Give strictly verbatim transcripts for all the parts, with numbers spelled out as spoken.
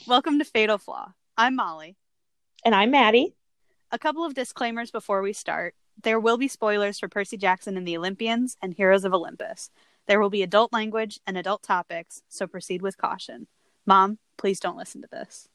Welcome to Fatal Flaw. I'm Molly. And I'm Maddie. A couple of disclaimers before we start. There will be spoilers for Percy Jackson and the Olympians and Heroes of Olympus. There will be adult language and adult topics, so proceed with caution. Mom, please don't listen to this.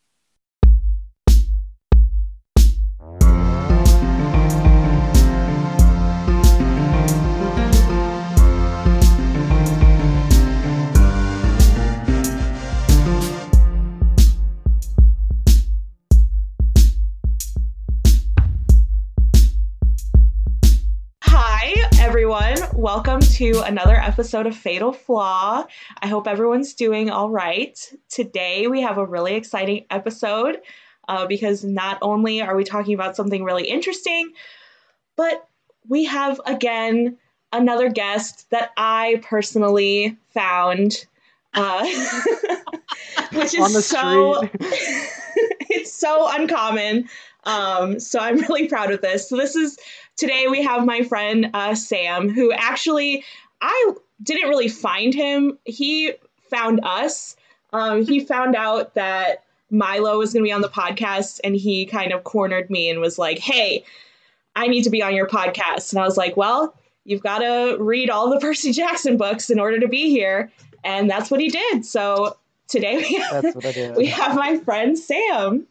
Everyone, welcome to another episode of Fatal Flaw. I hope everyone's doing all right. Today we have a really exciting episode uh, because not only are we talking about something really interesting, but we have again another guest that I personally found, uh, which is so it's so uncommon. Um, so I'm really proud of this. So this is. Today we have my friend uh, Sam, who actually, I didn't really find him. He found us. Um, he found out that Milo was going to be on the podcast, and he kind of cornered me and was like, hey, I need to be on your podcast. And I was like, well, you've got to read all the Percy Jackson books in order to be here. And that's what he did. So today we have, that's what I did. We have my friend Sam.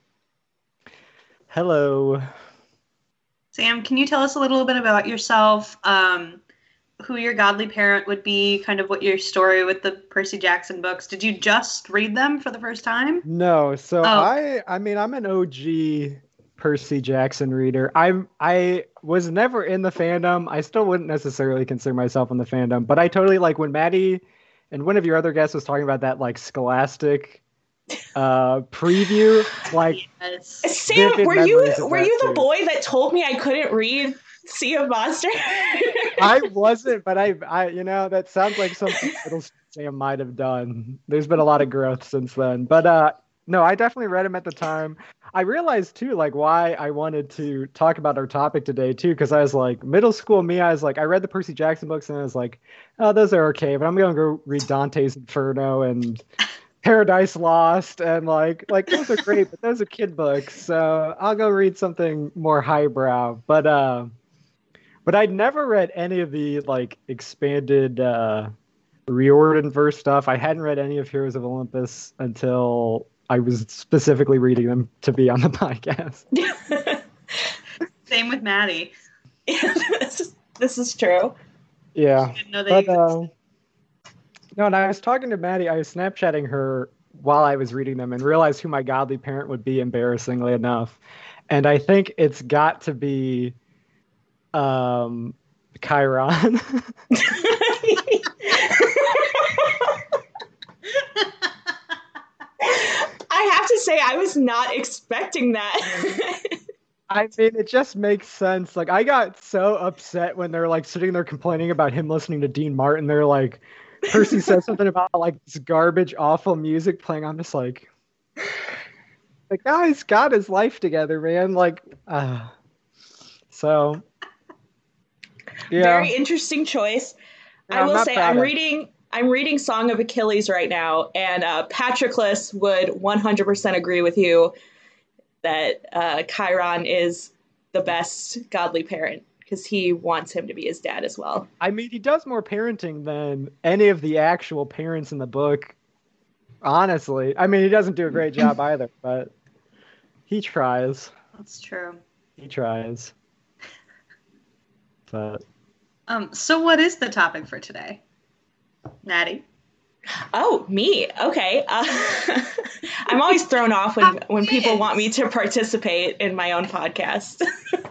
Hello. Sam, can you tell us a little bit about yourself, um, who your godly parent would be, kind of what your story with the Percy Jackson books? Did you just read them for the first time? No, so oh. I I mean, I'm an O G Percy Jackson reader. I'm I was never in the fandom. I still wouldn't necessarily consider myself in the fandom, but I totally like when Maddie and one of your other guests was talking about that like Scholastic uh preview, like yes. Sam, were you were you the too. boy that told me I couldn't read Sea of Monsters? I wasn't, but I I you know that sounds like something little Sam might have done. There's been a lot of growth since then, but uh no, I definitely read him at the time. I realized too like why I wanted to talk about our topic today too, because I was like middle school me I was like I read the Percy Jackson books and I was like, oh, those are okay, but I'm gonna go read Dante's Inferno and Paradise Lost, and like like those are great, but those are kid books, so I'll go read something more highbrow. But uh, but I'd never read any of the like expanded uh, reordered verse stuff. I hadn't read any of Heroes of Olympus until I was specifically reading them to be on the podcast. Same with Maddie. this, is, this is true. Yeah, didn't know they but, uh, no, and I was talking to Maddie, I was Snapchatting her while I was reading them and realized who my godly parent would be, embarrassingly enough. And I think it's got to be um, Chiron. I have to say, I was not expecting that. I mean, it just makes sense. Like, I got so upset when they're like sitting there complaining about him listening to Dean Martin. They're like, Percy said something about like this garbage, awful music playing. I'm just like, the guy's got his life together, man. Like, uh, so yeah. Very interesting choice. Yeah, I will say, I'm of... reading. I'm reading Song of Achilles right now, and uh, Patroclus would one hundred percent agree with you that uh, Chiron is the best godly parent, because he wants him to be his dad as well. I mean, he does more parenting than any of the actual parents in the book, honestly. I mean, he doesn't do a great job either, but he tries. That's true. He tries. But um, so what is the topic for today, Maddie? Oh, me. Okay. Uh, I'm always thrown off when, when people want me to participate in my own podcast.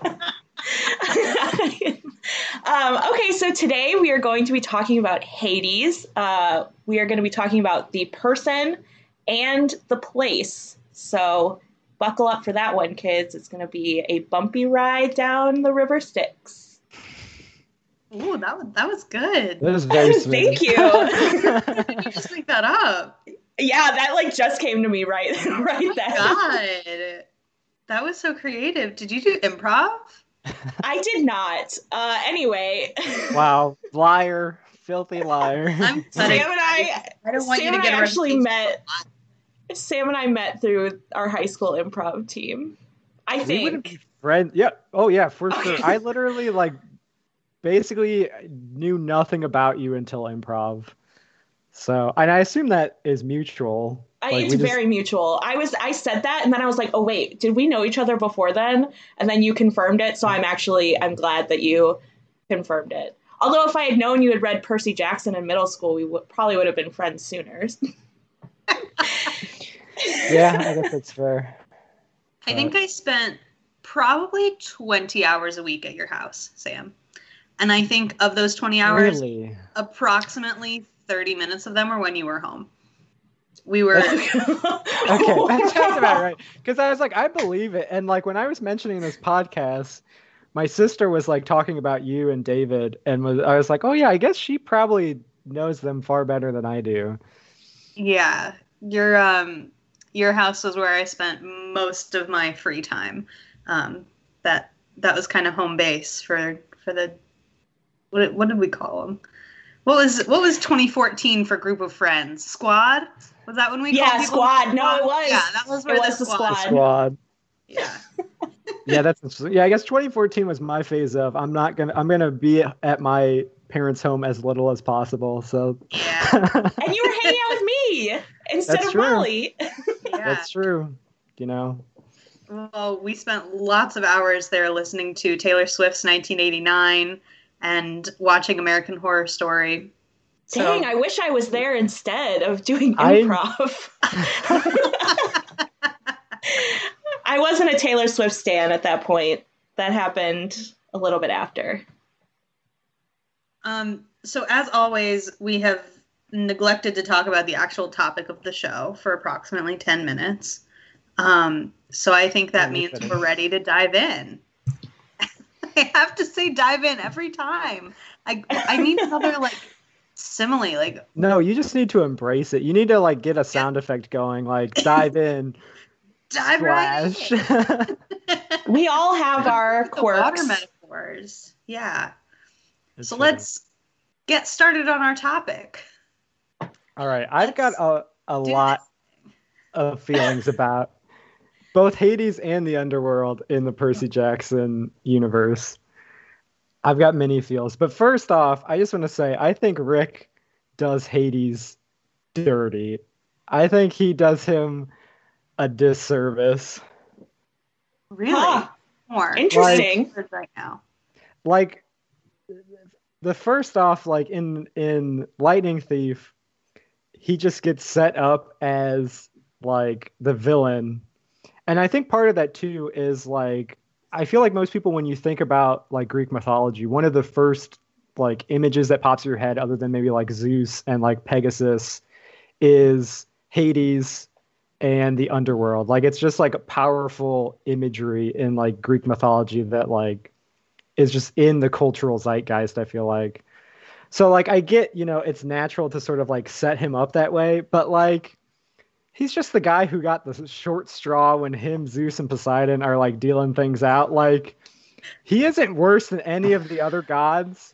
um, okay, so today we are going to be talking about Hades. Uh, we are going to be talking about the person and the place. So buckle up for that one, kids. It's going to be a bumpy ride down the river Styx. Ooh, that was, that was good. That was very sweet. Thank you. Did you just make that up? Yeah, that like just came to me right, right then. God, that was so creative. Did you do improv? I did not. Uh, anyway. Wow, liar, filthy liar. I'm Sam and I, I don't want Sam you to get and I actually met. Sam and I met through our high school improv team. I We wouldn't think. be friends. Yeah. Oh yeah, for Okay. sure. I literally like basically knew nothing about you until improv. So, and I assume that is mutual. I, Like it's we just very mutual. I was I said that and then I was like, oh wait, did we know each other before then? And then you confirmed it. So I'm actually I'm glad that you confirmed it. Although if I had known you had read Percy Jackson in middle school, we w- probably would have been friends sooner. yeah, I guess that's fair. I think I spent probably twenty hours a week at your house, Sam. And I think of those twenty hours, Really? approximately thirty minutes of them were when you were home. We were Okay, that sounds about right. Because I was like, I believe it. And like when I was mentioning this podcast, my sister was like talking about you and David, and was I was like, oh yeah, I guess she probably knows them far better than I do. Yeah, your um your house was where I spent most of my free time. Um, that that was kind of home base for for the what what did we call them? What was what was twenty fourteen for group of friends? Squad? Was that when we yeah, called people squad. squad? No, it was. Yeah, that was where it the was the squad. squad. Squad. Yeah. Yeah, that's yeah. I guess twenty fourteen was my phase of I'm not gonna I'm gonna be at my parents' home as little as possible. So Yeah. And you were hanging out with me instead That's of true. Molly. Yeah. That's true. You know. Well, we spent lots of hours there listening to Taylor Swift's nineteen eighty-nine and watching American Horror Story. So, Dang, I wish I was there instead of doing I- improv. I wasn't a Taylor Swift stan at that point. That happened a little bit after. um, so as always, we have neglected to talk about the actual topic of the show for approximately ten minutes. Um, so I think that Oh, we means could've. we're ready to dive in. I have to say dive in every time. I I need another like simile, like No, you just need to embrace it. You need to like get a sound effect going, like dive in, dive right splash. in. We all have our The water quirks. metaphors. Yeah. It's So true. let's get started on our topic. All right, I've got let's a, a do lot of feelings about both Hades and the underworld in the Percy Jackson universe. I've got many feels, but first off, I just want to say I think Rick does Hades dirty. I think he does him a disservice. Really? Huh. More. Interesting. Like, right now. Like the first off, like in in Lightning Thief, he just gets set up as like the villain. And I think part of that too is like I feel like most people when you think about like Greek mythology, one of the first like images that pops in your head other than maybe like Zeus and like Pegasus is Hades and the underworld. Like it's just like a powerful imagery in like Greek mythology that like is just in the cultural zeitgeist, I feel like. So like I get, you know, it's natural to sort of like set him up that way, but like he's just the guy who got the short straw when him, Zeus, and Poseidon are like dealing things out. Like he isn't worse than any of the other gods,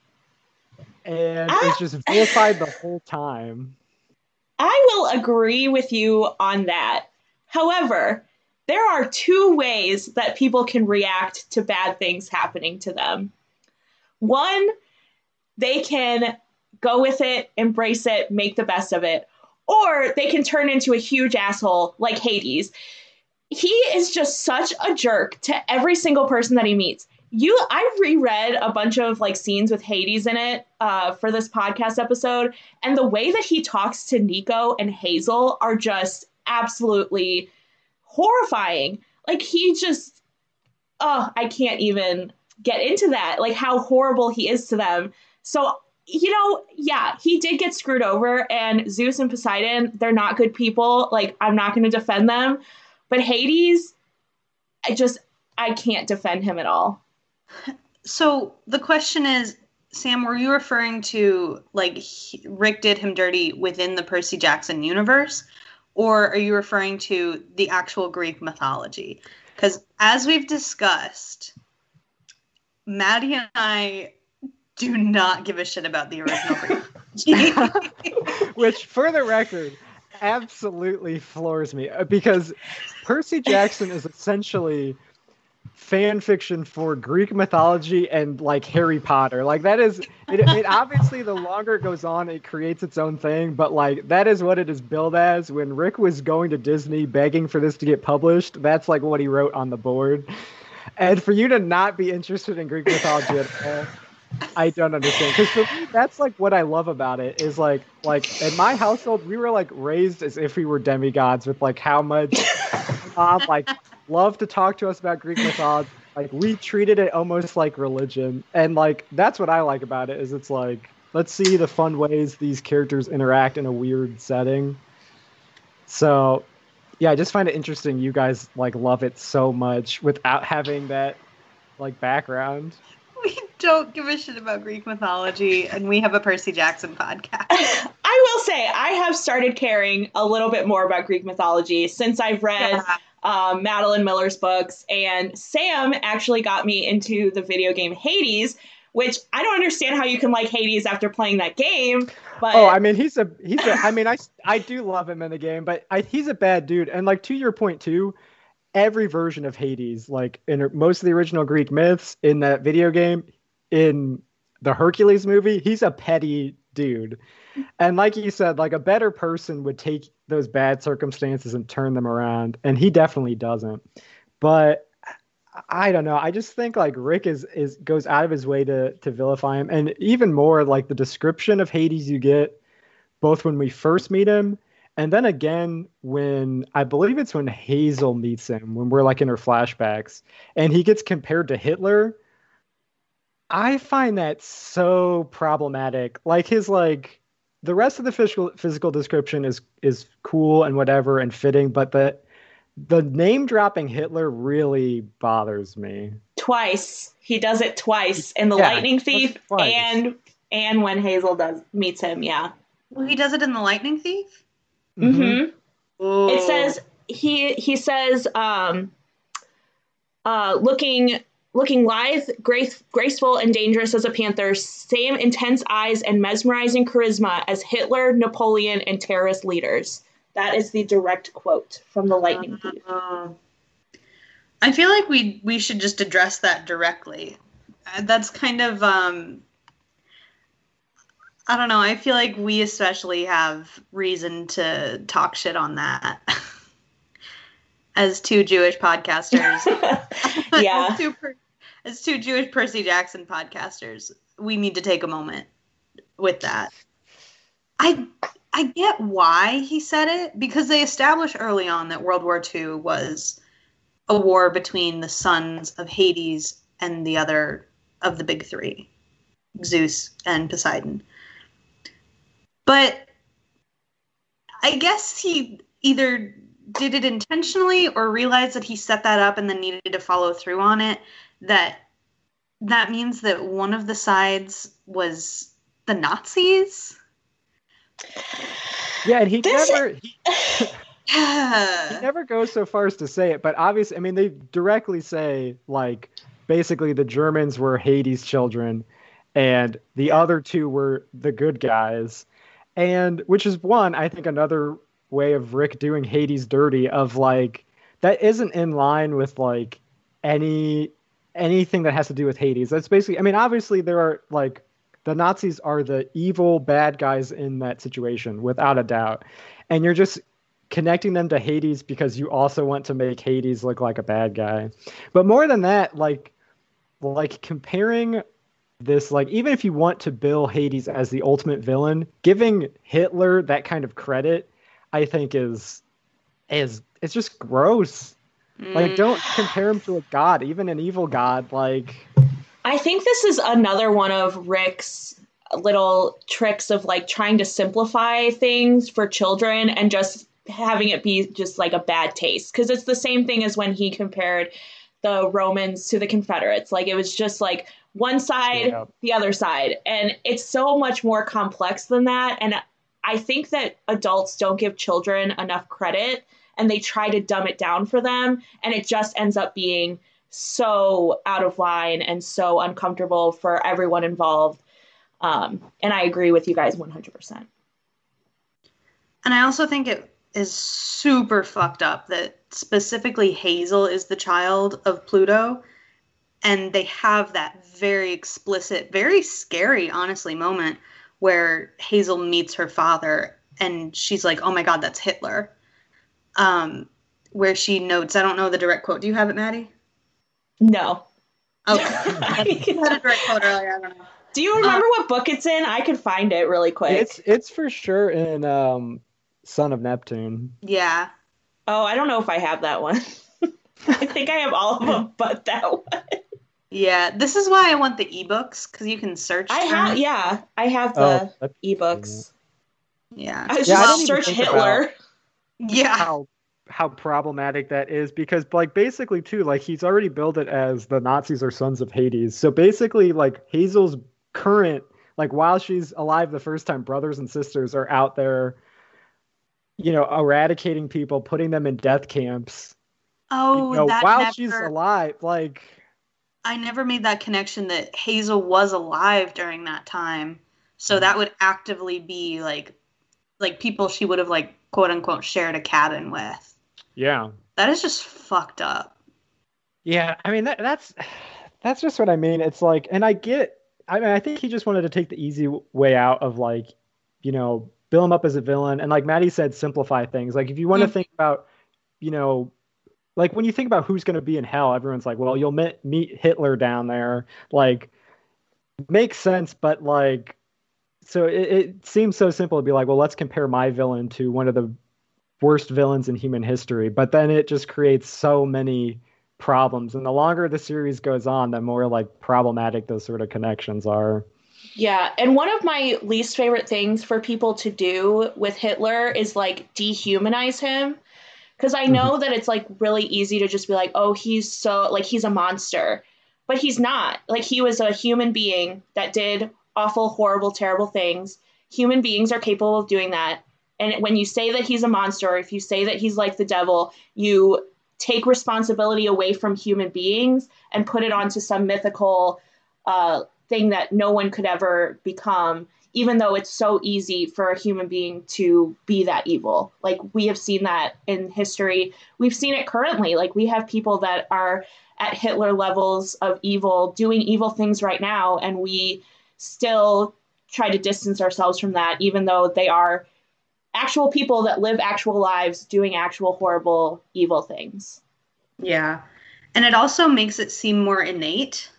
and I- is just vilified the whole time. I will agree with you on that. However, there are two ways that people can react to bad things happening to them. One, they can go with it, embrace it, make the best of it. Or they can turn into a huge asshole like Hades. He is just such a jerk to every single person that he meets. You, I reread a bunch of like scenes with Hades in it uh, for this podcast episode, and the way that he talks to Nico and Hazel are just absolutely horrifying. Like he just, oh, I can't even get into that. Like how horrible he is to them. So, you know, yeah, he did get screwed over, and Zeus and Poseidon, they're not good people. Like I'm not going to defend them, but Hades, I just, I can't defend him at all. So the question is, Sam, were you referring to like he, Rick did him dirty within the Percy Jackson universe, or are you referring to the actual Greek mythology? Because as we've discussed, Maddie and I do not give a shit about the original Greek mythology. Which, for the record, absolutely floors me uh, because Percy Jackson is essentially fan fiction for Greek mythology and like Harry Potter. Like that is it, it obviously the longer it goes on, it creates its own thing, but like that is what it is billed as. When Rick was going to Disney begging for this to get published, that's like what he wrote on the board. And for you to not be interested in Greek mythology at all, I don't understand. Because for me, that's like what I love about it is like like in my household, we were like raised as if we were demigods with like how much mom like loved to talk to us about Greek mythology. Like we treated it almost like religion. And like that's what I like about it is it's like let's see the fun ways these characters interact in a weird setting. So yeah, I just find it interesting you guys like love it so much without having that like background. We don't give a shit about Greek mythology, and we have a Percy Jackson podcast. I will say, I have started caring a little bit more about Greek mythology since I've read Yeah. um, Madeline Miller's books, and Sam actually got me into the video game Hades, which I don't understand how you can like Hades after playing that game. But Oh, I mean, he's a he's a. I mean, I I do love him in the game, but I, he's a bad dude. And like to your point too, every version of Hades, like in most of the original Greek myths, in that video game, in the Hercules movie, he's a petty dude. And like you said, like a better person would take those bad circumstances and turn them around, and he definitely doesn't. But I don't know. I just think like Rick is is goes out of his way to to vilify him, and even more like the description of Hades you get both when we first meet him, and then again when I believe it's when Hazel meets him when we're like in her flashbacks, and he gets compared to Hitler. I find that so problematic. Like his like the rest of the physical physical description is is cool and whatever and fitting, but the the name dropping Hitler really bothers me. twice. He does it twice in The Yeah, Lightning he does Thief it twice. and and when Hazel does meets him, yeah. Well, he does it in The Lightning Thief? Mhm. Mm-hmm. Ooh. It says he he says um uh looking looking lithe, grace, graceful and dangerous as a panther, same intense eyes and mesmerizing charisma as Hitler, Napoleon, and terrorist leaders. That is the direct quote from The Lightning Thief. Uh, I feel like we we should just address that directly. Uh, That's kind of um I don't know. I feel like we especially have reason to talk shit on that. As two Jewish podcasters. Yeah. as, two per- as two Jewish Percy Jackson podcasters, we need to take a moment with that. I I get why he said it, because they established early on that World War Two was a war between the sons of Hades and the other of the big three, Zeus and Poseidon. But I guess he either did it intentionally or realized that he set that up and then needed to follow through on it. That that means that one of the sides was the Nazis. Yeah, and he This- never he, he never goes so far as to say it, but obviously, I mean, they directly say like basically the Germans were Hades' children, and the other two were the good guys, and which is one, I think, another way of Rick doing Hades dirty of like that isn't in line with like any anything that has to do with Hades. That's basically, I mean, obviously there are like the Nazis are the evil bad guys in that situation without a doubt, and you're just connecting them to Hades because you also want to make Hades look like a bad guy. But more than that, like like comparing this, like even if you want to bill Hades as the ultimate villain, giving Hitler that kind of credit, I think is is it's just gross. Like don't compare him to a god, even an evil god. Like I think this is another one of Rick's little tricks of like trying to simplify things for children and just having it be just like a bad taste. Because it's the same thing as when he compared the Romans to the Confederates. Like it was just like one side, Yeah. the other side. And it's so much more complex than that. And I think that adults don't give children enough credit and they try to dumb it down for them. And it just ends up being so out of line and so uncomfortable for everyone involved. Um, and I agree with you guys one hundred percent. And I also think it is super fucked up that specifically Hazel is the child of Pluto. And they have that very explicit, very scary, honestly, moment where Hazel meets her father and she's like, oh my God, that's Hitler. Um, where she notes, I don't know the direct quote. Do you have it, Maddie? No. Okay. I had a direct quote earlier. I don't know. Do you remember um, what book it's in? I could find it really quick. It's it's for sure in um, Son of Neptune. Yeah. Oh, I don't know if I have that one. I think I have all of them but that one. Yeah, this is why I want the ebooks, because you can search. I have, yeah, I have the oh, ebooks. Yeah. I was yeah, just I search Hitler. Yeah. How how problematic that is, because like basically too, like he's already billed it as the Nazis are sons of Hades. So basically like Hazel's current, like while she's alive the first time, brothers and sisters are out there, you know, eradicating people, putting them in death camps. Oh, you know, that while never... she's alive, like I never made that connection that Hazel was alive during that time. So mm-hmm. that would actively be like like people she would have like quote unquote shared a cabin with. Yeah. That is just fucked up. Yeah, I mean that that's that's just what I mean. It's like, and I get I mean I think he just wanted to take the easy way out of like, you know, bill him up as a villain, and like Maddie said, simplify things. Like if you want mm-hmm. to think about, you know, like when you think about who's going to be in hell, everyone's like, well, you'll meet, meet Hitler down there. Like, makes sense, but like, so it, it seems so simple to be like, well, let's compare my villain to one of the worst villains in human history. But then it just creates so many problems. And the longer the series goes on, the more like problematic those sort of connections are. Yeah, and one of my least favorite things for people to do with Hitler is like dehumanize him. Because I know mm-hmm. that it's like really easy to just be like, oh, he's so like he's a monster. But he's not. Like he was a human being that did awful, horrible, terrible things. Human beings are capable of doing that. And when you say that he's a monster, or if you say that he's like the devil, you take responsibility away from human beings and put it onto some mythical uh, thing that no one could ever become, even though it's so easy for a human being to be that evil. Like we have seen that in history. We've seen it currently. Like we have people that are at Hitler levels of evil, doing evil things right now. And we still try to distance ourselves from that, even though they are actual people that live actual lives doing actual horrible, evil things. Yeah. And it also makes it seem more innate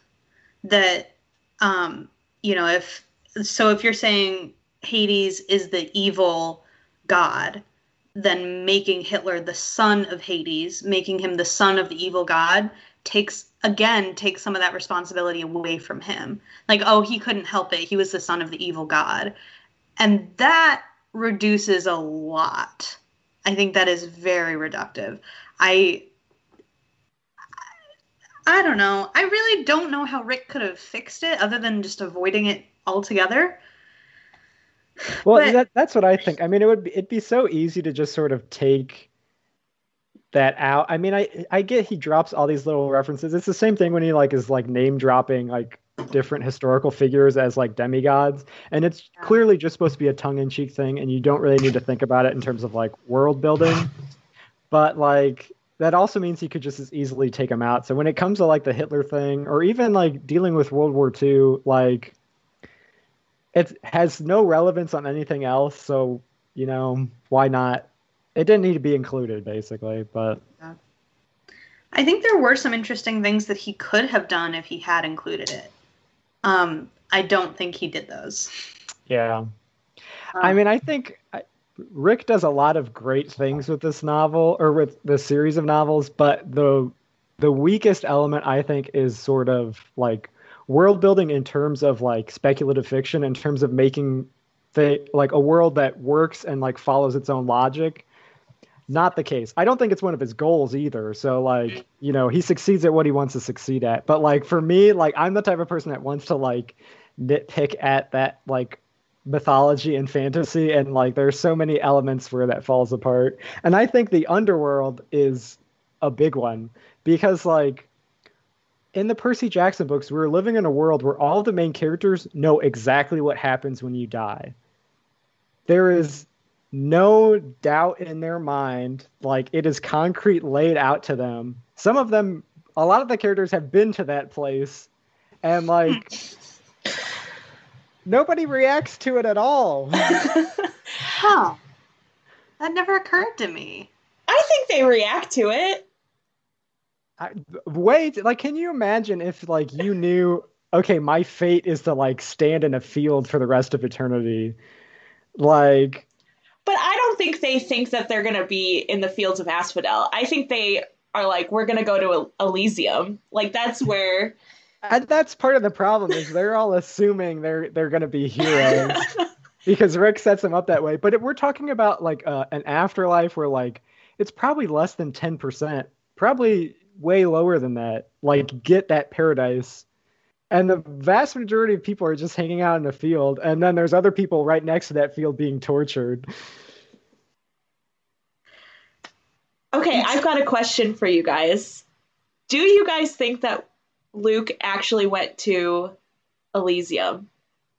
that, um, you know, if, So if you're saying Hades is the evil god, then making Hitler the son of Hades, making him the son of the evil god, takes, again, takes some of that responsibility away from him. Like, oh, he couldn't help it. He was the son of the evil god. And that reduces a lot. I think that is very reductive. I... I don't know. I really don't know how Rick could have fixed it other than just avoiding it altogether. Well, but, that, that's what I think. I mean, it would be, it'd be so easy to just sort of take that out. I mean, I I get he drops all these little references. It's the same thing when he like is like name dropping like different historical figures as like demigods, and it's yeah. clearly just supposed to be a tongue-in-cheek thing, and you don't really need to think about it in terms of like world building. But like that also means he could just as easily take them out. So when it comes to like the Hitler thing, or even like dealing with World War Two, like it has no relevance on anything else. So, you know, why not? It didn't need to be included, basically. But yeah. I think there were some interesting things that he could have done if he had included it. Um, I don't think he did those. Yeah. Um, I mean, I think Rick does a lot of great things with this novel, or with the series of novels, but the the weakest element, I think, is sort of like world building in terms of like speculative fiction, in terms of making the like a world that works and like follows its own logic. Not the case. I don't think it's one of his goals either. So like, you know, he succeeds at what he wants to succeed at. But like for me, like I'm the type of person that wants to like nitpick at that like mythology and fantasy, and like there's so many elements where that falls apart. And I think the underworld is a big one, because like in the Percy Jackson books, we're living in a world where all of the main characters know exactly what happens when you die. There is no doubt in their mind. Like, it is concrete laid out to them. Some of them, a lot of the characters have been to that place, and like nobody reacts to it at all. Huh. That never occurred to me. I think they react to it. I, wait, like, can you imagine if like you knew, okay, my fate is to like stand in a field for the rest of eternity, like. But I don't think they think that they're gonna be in the fields of Asphodel. I think they are like, we're gonna go to Elysium. Like, that's where. And that's part of the problem, is they're all assuming they're they're gonna be heroes because Rick sets them up that way. But if we're talking about like uh, an afterlife where like it's probably less than ten percent, probably way lower than that, like get that paradise. And the vast majority of people are just hanging out in the field, and then there's other people right next to that field being tortured. Okay, I've got a question for you guys. Do you guys think that Luke actually went to Elysium?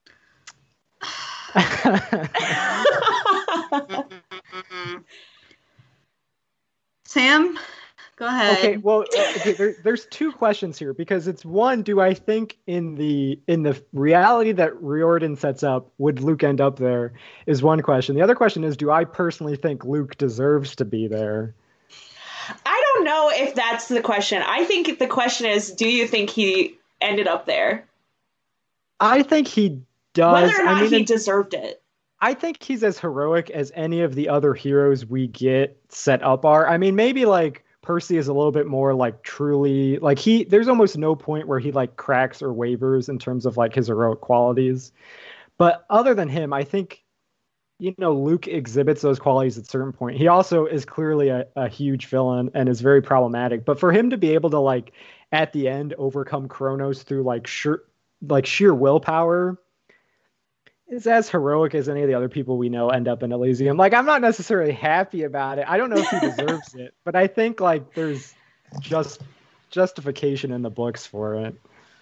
Sam, go ahead. Okay, well, okay, there, there's two questions here, because it's one, do I think in the in the reality that Riordan sets up, would Luke end up there, is one question. The other question is, do I personally think Luke deserves to be there? I don't know if that's the question. I think the question is, do you think he ended up there? I think he does. Whether or not I mean, he it, deserved it. I think he's as heroic as any of the other heroes we get set up are. I mean, maybe like Percy is a little bit more like truly like he there's almost no point where he like cracks or wavers in terms of like his heroic qualities. But other than him, I think, you know, Luke exhibits those qualities at a certain point. He also is clearly a, a huge villain and is very problematic. But for him to be able to like at the end overcome Kronos through like sheer like sheer willpower is as heroic as any of the other people we know end up in Elysium. Like, I'm not necessarily happy about it. I don't know if he deserves it, but I think like there's just justification in the books for it.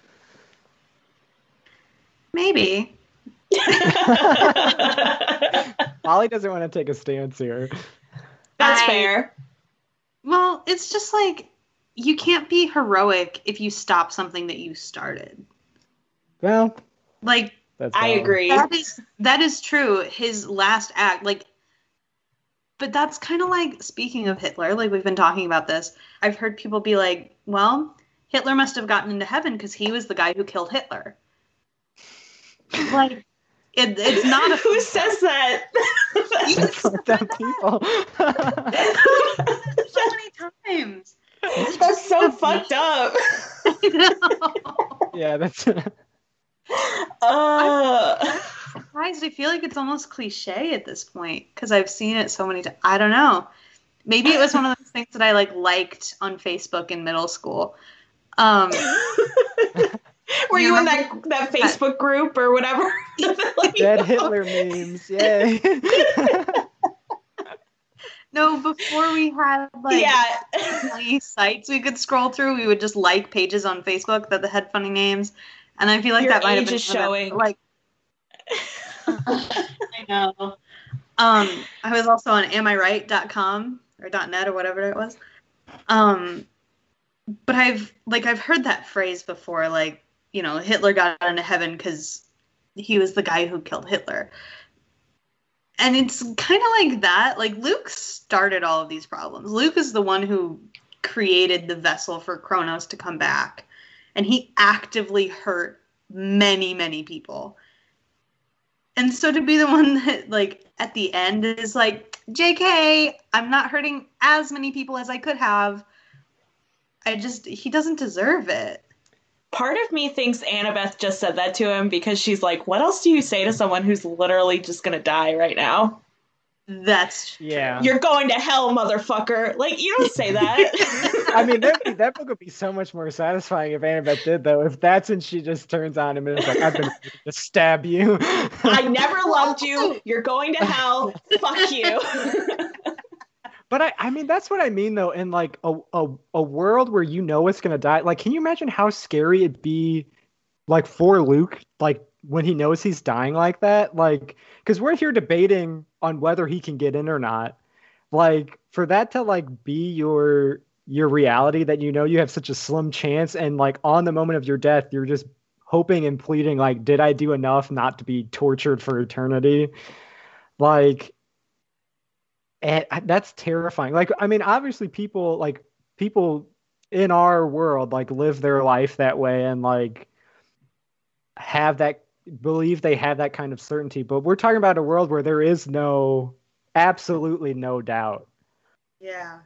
Maybe. Molly doesn't want to take a stance here. That's I- fair. Well, it's just like you can't be heroic if you stop something that you started. Well, Like, that's I valid. agree. that is that is true. His last act, like, but that's kind of like, speaking of Hitler, like we've been talking about this. I've heard people be like, "Well, Hitler must have gotten into heaven because he was the guy who killed Hitler." Like, it, it's not a Who says that? That's fucked up people. so many times. That's so fucked up. I know. Yeah, that's Uh, Surprised. I feel like it's almost cliche at this point because I've seen it so many times. I don't know. Maybe it was one of those things that I like liked on Facebook in middle school. Um, were You you in remember- that that Facebook group or whatever? Like, dead Hitler memes. Yay. no, before we had like yeah. funny sites we could scroll through, we would just like pages on Facebook that had funny names, and I feel like Your that might have age been is one of them. showing. Like, I know. Um, I was also on am I right dot com or .net or whatever it was. Um, but I've like I've heard that phrase before, like, you know, Hitler got into heaven because he was the guy who killed Hitler. And it's kind of like that. Like, Luke started all of these problems. Luke is the one who created the vessel for Kronos to come back. And he actively hurt many, many people. And so to be the one that, like, at the end is like, J K, I'm not hurting as many people as I could have. I just, he doesn't deserve it. Part of me thinks Annabeth just said that to him because she's like, what else do you say to someone who's literally just gonna die right now? That's true. Yeah. You're going to hell, motherfucker. Like, you don't say that. I mean, that, that book would be so much more satisfying if Annabeth did, though. If that's when she just turns on him and is like, I've been waiting to stab you. I never loved you. You're going to hell. Fuck you. But I, I mean, that's what I mean, though. In like a, a, a world where you know it's going to die. Like, can you imagine how scary it'd be, like, for Luke, like, when he knows he's dying like that, like, because we're here debating on whether he can get in or not. Like, for that to like be your your reality, that you know you have such a slim chance, and like on the moment of your death, you're just hoping and pleading, like, did I do enough not to be tortured for eternity? Like, and that's terrifying. Like, I mean, obviously people like people in our world like live their life that way and like have that believe they have that kind of certainty, but we're talking about a world where there is no absolutely no doubt. Yeah.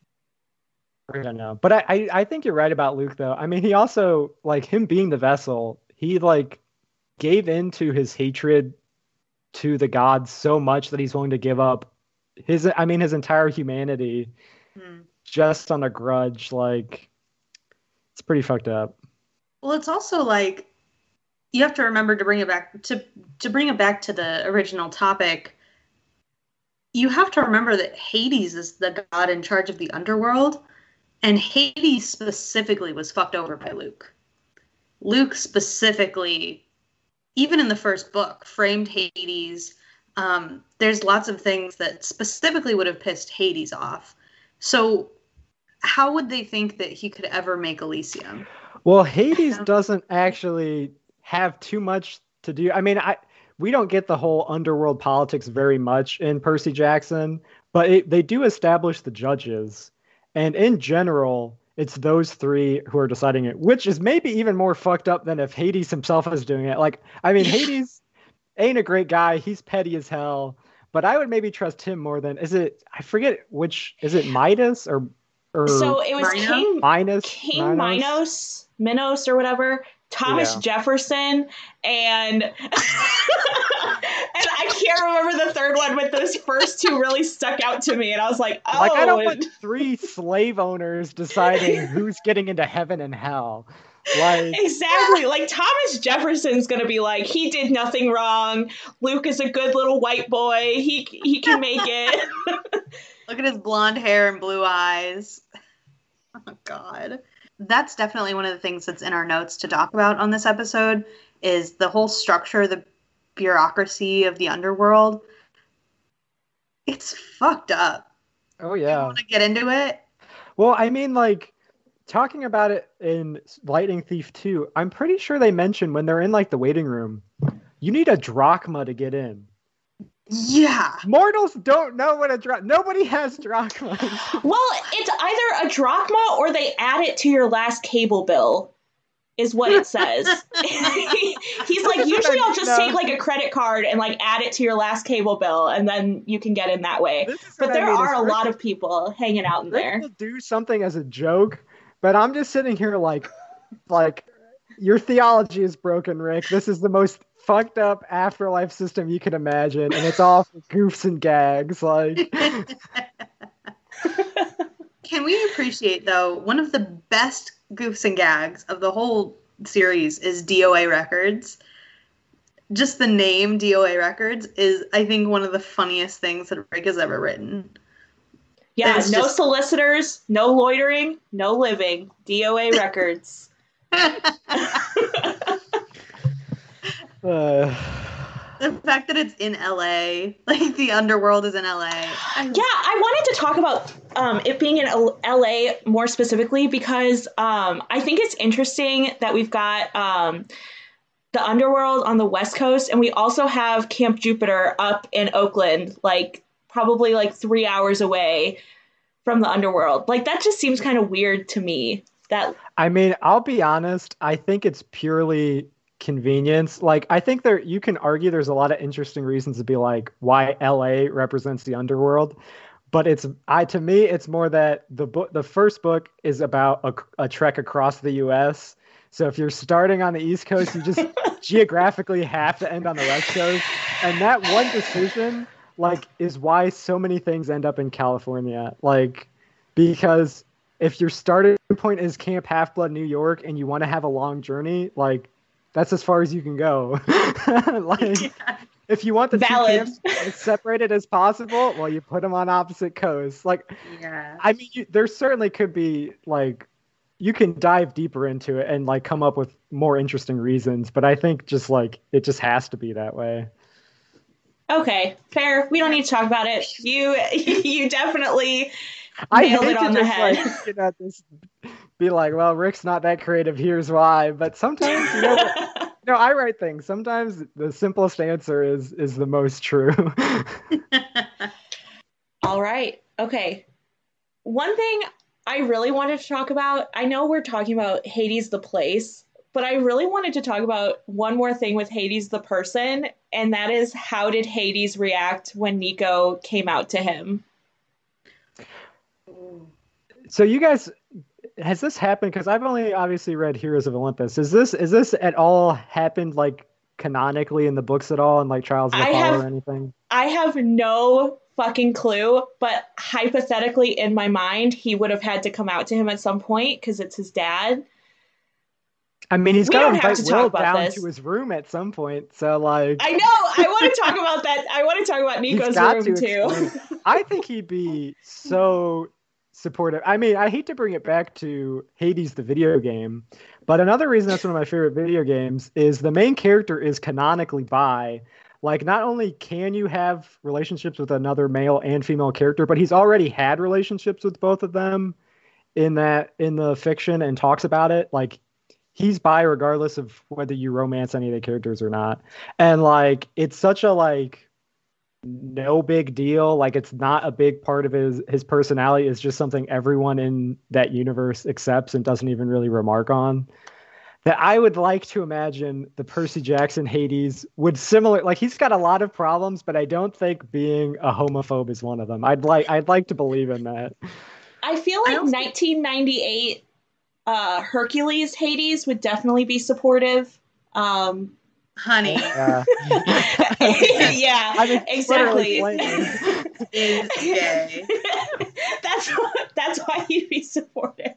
I don't know. But I, I, I think you're right about Luke though. I mean, he also, like, him being the vessel, he like gave into his hatred to the gods so much that he's willing to give up his I mean his entire humanity Hmm. just on a grudge. Like, it's pretty fucked up. Well, it's also like you have to remember to bring it back to to bring it back to the original topic. You have to remember that Hades is the god in charge of the underworld, and Hades specifically was fucked over by Luke. Luke specifically, even in the first book, framed Hades. Um, there's lots of things that specifically would have pissed Hades off. So how would they think that he could ever make Elysium? Well, Hades doesn't actually have too much to do. I mean, I we don't get the whole underworld politics very much in Percy Jackson, but it, they do establish the judges. And in general, it's those three who are deciding it, which is maybe even more fucked up than if Hades himself is doing it. Like, I mean, Hades ain't a great guy. He's petty as hell. But I would maybe trust him more than, is it, I forget which, is it Midas or, or So it was Minos? King Minos? King Minos, Minos or whatever, Thomas Yeah. Jefferson, and and I can't remember the third one, but those first two really stuck out to me, and I was like, oh, Like, I don't and- want three slave owners deciding who's getting into heaven and hell. Like, exactly. Like, Thomas Jefferson's gonna be like, he did nothing wrong. Luke is a good little white boy. He he can make it. Look at his blonde hair and blue eyes. Oh, God. That's definitely one of the things that's in our notes to talk about on this episode is the whole structure, the bureaucracy of the underworld. It's fucked up. oh You yeah. want to get into it? Well, I mean, like, talking about it in Lightning Thief two, I'm pretty sure they mention when they're in, like, the waiting room, you need a drachma to get in. Yeah. Mortals don't know what a drachma... Nobody has drachmas. Well, it's either a drachma or they add it to your last cable bill, is what it says. He's like, usually I'll just No. take like a credit card and like add it to your last cable bill, and then you can get in that way. This is But what I there mean, are is a Rick- lot of people hanging out in Rick there. will do something as a joke, but I'm just sitting here like, like, your theology is broken, Rick. This is the most fucked up afterlife system you can imagine, and it's all for goofs and gags. Like, Can we appreciate, though, one of the best goofs and gags of the whole series is D O A Records. Just the name D O A Records is, I think, one of the funniest things that Rick has ever written. Yeah, It's no just- solicitors, no loitering, no living. D O A Records. uh, The fact that it's in L A, like the underworld is in L A. Yeah, I wanted to talk about um, it being in L- LA more specifically because um, I think it's interesting that we've got um, the underworld on the West Coast, and we also have Camp Jupiter up in Oakland, like probably like three hours away from the underworld. Like, that just seems kind of weird to me. That I mean, I'll be honest. I think it's purely convenience. Like, I think there you can argue there's a lot of interesting reasons to be like why L A represents the underworld, but it's I to me it's more that the book the first book is about a, a trek across the U S. So if you're starting on the East Coast, you just geographically have to end on the West Coast, and that one decision like is why so many things end up in California. Like, because if your starting point is Camp Half-Blood, New York, and you want to have a long journey, like, that's as far as you can go. Like, Yeah. if you want the Valid. two camps as separated as possible, well, you put them on opposite coasts. Like, Yeah. I mean, you, there certainly could be, like, you can dive deeper into it and like come up with more interesting reasons, but I think just like it just has to be that way. Okay, fair. We don't need to talk about it. You you definitely I nailed hate it on to the just head. like you know this be like, well, Rick's not that creative, here's why. But sometimes you know you know I write things. Sometimes the simplest answer is is the most true. All right. Okay. One thing I really wanted to talk about, I know we're talking about Hades the place, but I really wanted to talk about one more thing with Hades the person, and that is how did Hades react when Nico came out to him? So you guys, has this happened? Because I've only obviously read Heroes of Olympus. Is this is this at all happened like canonically in the books at all, in like Trials of I Apollo have- or anything? I have no fucking clue, but hypothetically in my mind, he would have had to come out to him at some point because it's his dad. I mean, he's We got to don't have invite to talk Will about down this. to his room at some point. So like, I know. I want to talk about that. I want to talk about he's Nico's got room to too. explain. I think he'd be so supportive. I mean, I hate to bring it back to Hades the video game, but another reason that's one of my favorite video games is the main character is canonically bi. Like, not only can you have relationships with another male and female character, but he's already had relationships with both of them in that in the fiction and talks about it. Like, he's bi regardless of whether you romance any of the characters or not. And like, it's such a like no big deal. Like, it's not a big part of his his personality. It's just something everyone in that universe accepts and doesn't even really remark on. That I would like to imagine the Percy Jackson Hades would similar, like, he's got a lot of problems, but I don't think being a homophobe is one of them. I'd like I'd like to believe in that. I feel like nineteen ninety-eight uh, Hercules Hades would definitely be supportive. Um, Honey. Yeah, yeah, I mean, exactly. Is gay. that's that's why he'd be supportive.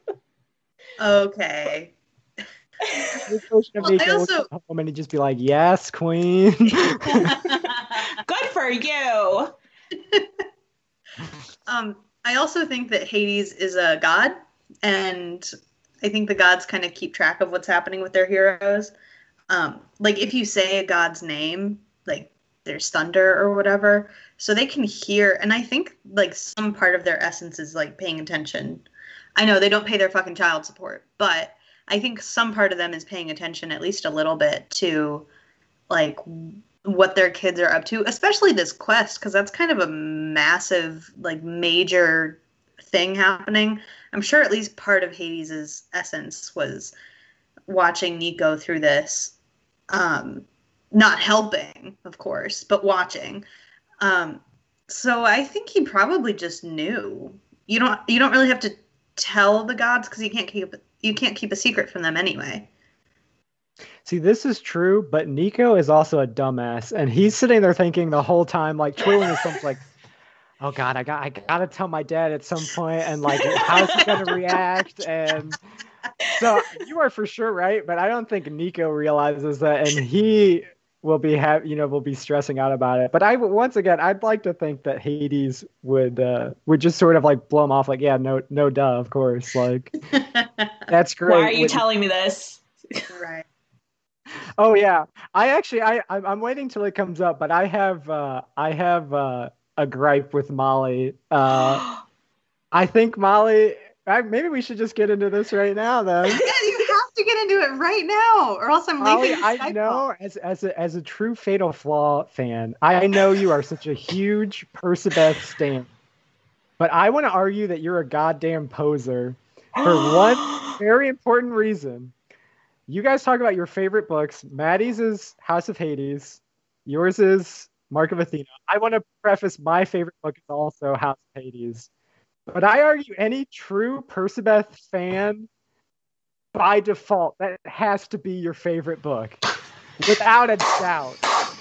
Okay. Well, I also- home and he'd just be like, "Yes, queen." Good for you. um, I also think that Hades is a god, and I think the gods kind of keep track of what's happening with their heroes. Um, like if you say a god's name, like there's thunder or whatever, so they can hear. And I think like some part of their essence is like paying attention. I know they don't pay their fucking child support, but I think some part of them is paying attention at least a little bit to like what their kids are up to, especially this quest, because that's kind of a massive, like major thing happening. I'm sure at least part of Hades' essence was watching Nico through this, um, not helping, of course, but watching. Um, so I think he probably just knew. You don't you don't really have to tell the gods because you can't keep you can't keep a secret from them anyway. See, this is true, but Nico is also a dumbass, and he's sitting there thinking the whole time, like twiddling his thumbs, like, "Oh God, I got, I gotta tell my dad at some point, and like, how's he gonna react?" And so you are for sure right, but I don't think Nico realizes that, and he will be have, you know, will be stressing out about it. But I once again, I'd like to think that Hades would uh, would just sort of like blow him off, like, "Yeah, no, no, duh, of course, like, that's great." Why are you When- telling me this? Right. Oh yeah, I actually I I'm, I'm waiting till it comes up, but I have uh, I have uh, a gripe with Molly. Uh, I think Molly. I, maybe we should just get into this right now, then. Yeah, you have to get into it right now, or else I'm Molly, leaving. I Skype know call. as as a as a true Fatal Flaw fan, I know you are such a huge Percabeth stan, but I want to argue that you're a goddamn poser for one very important reason. You guys talk about your favorite books. Maddie's is House of Hades. Yours is Mark of Athena. I want to preface my favorite book is also House of Hades. But I argue any true Percabeth fan, by default, that has to be your favorite book. Without a doubt.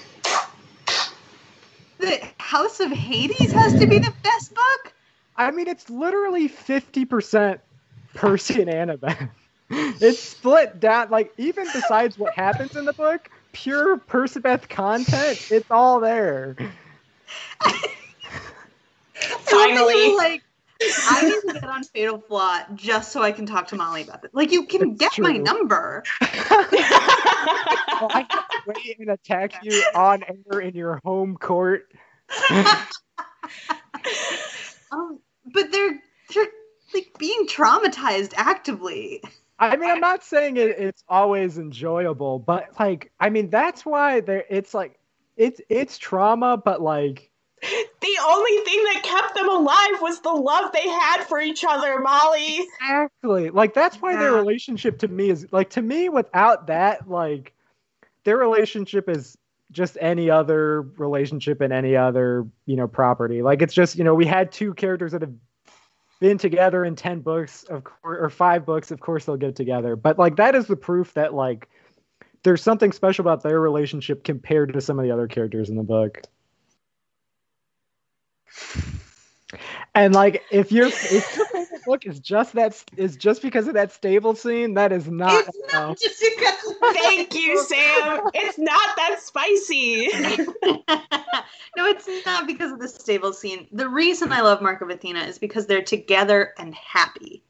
The House of Hades has to be the best book? I mean, it's literally fifty percent Percy and Annabeth. It's split down, like, even besides what happens in the book, pure Percabeth content, it's all there. Finally. like I need to get on Fatal Flaw just so I can talk to Molly about it. Like, you can It's get true. my number. Well, I have to wait and attack you on air in your home court. um, but they're they're like being traumatized actively. I mean, I'm not saying it, it's always enjoyable, but like, I mean, that's why there. It's like, it's it's trauma, but like, The only thing that kept them alive was the love they had for each other, Molly. exactly, like that's why their Yeah. relationship to me is like to me. Without that, like, their relationship is just any other relationship in any other you know property. Like, it's just you know we had two characters that have been together in ten books of course, or five books. Of course, they'll get together, but like that is the proof that like there's something special about their relationship compared to some of the other characters in the book. And like, if your if your favorite book is just that is just because of that stable scene, that is not. It's enough. not just because. Thank you, Sam. It's not that spicy. No, it's not because of the stable scene. The reason I love Mark of Athena is because they're together and happy.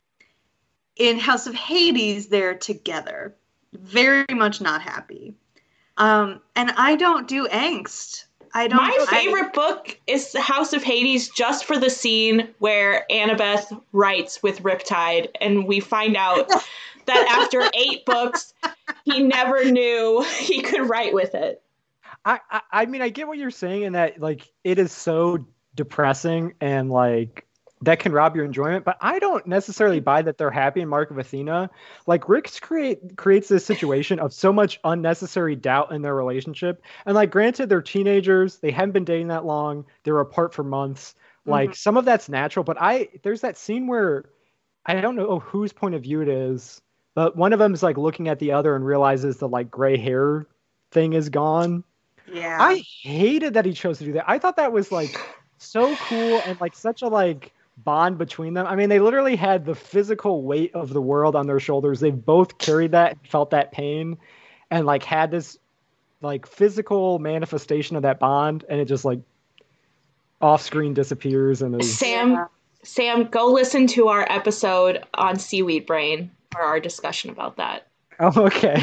In House of Hades, they're together, very much not happy. Um, and I don't do angst. I don't. My I- favorite book is The House of Hades, just for the scene where Annabeth writes with Riptide, and we find out that after eight books, he never knew he could write with it. I, I I mean, I get what you're saying in that like it is so depressing and like that can rob your enjoyment, but I don't necessarily buy that they're happy in Mark of Athena. Like Rick's create creates this situation of so much unnecessary doubt in their relationship. And like granted, they're teenagers, they haven't been dating that long, they're apart for months. Like Mhm. some of that's natural, but I there's that scene where I don't know whose point of view it is, but one of them is like looking at the other and realizes the like gray hair thing is gone. Yeah. I hated that he chose to do that. I thought that was like so cool and like such a like bond between them. I mean, they literally had the physical weight of the world on their shoulders. They've both carried that, felt that pain, and like had this like physical manifestation of that bond, and it just like off screen disappears and is Sam, Yeah. Sam, go listen to our episode on Seaweed Brain for our discussion about that. oh, okay.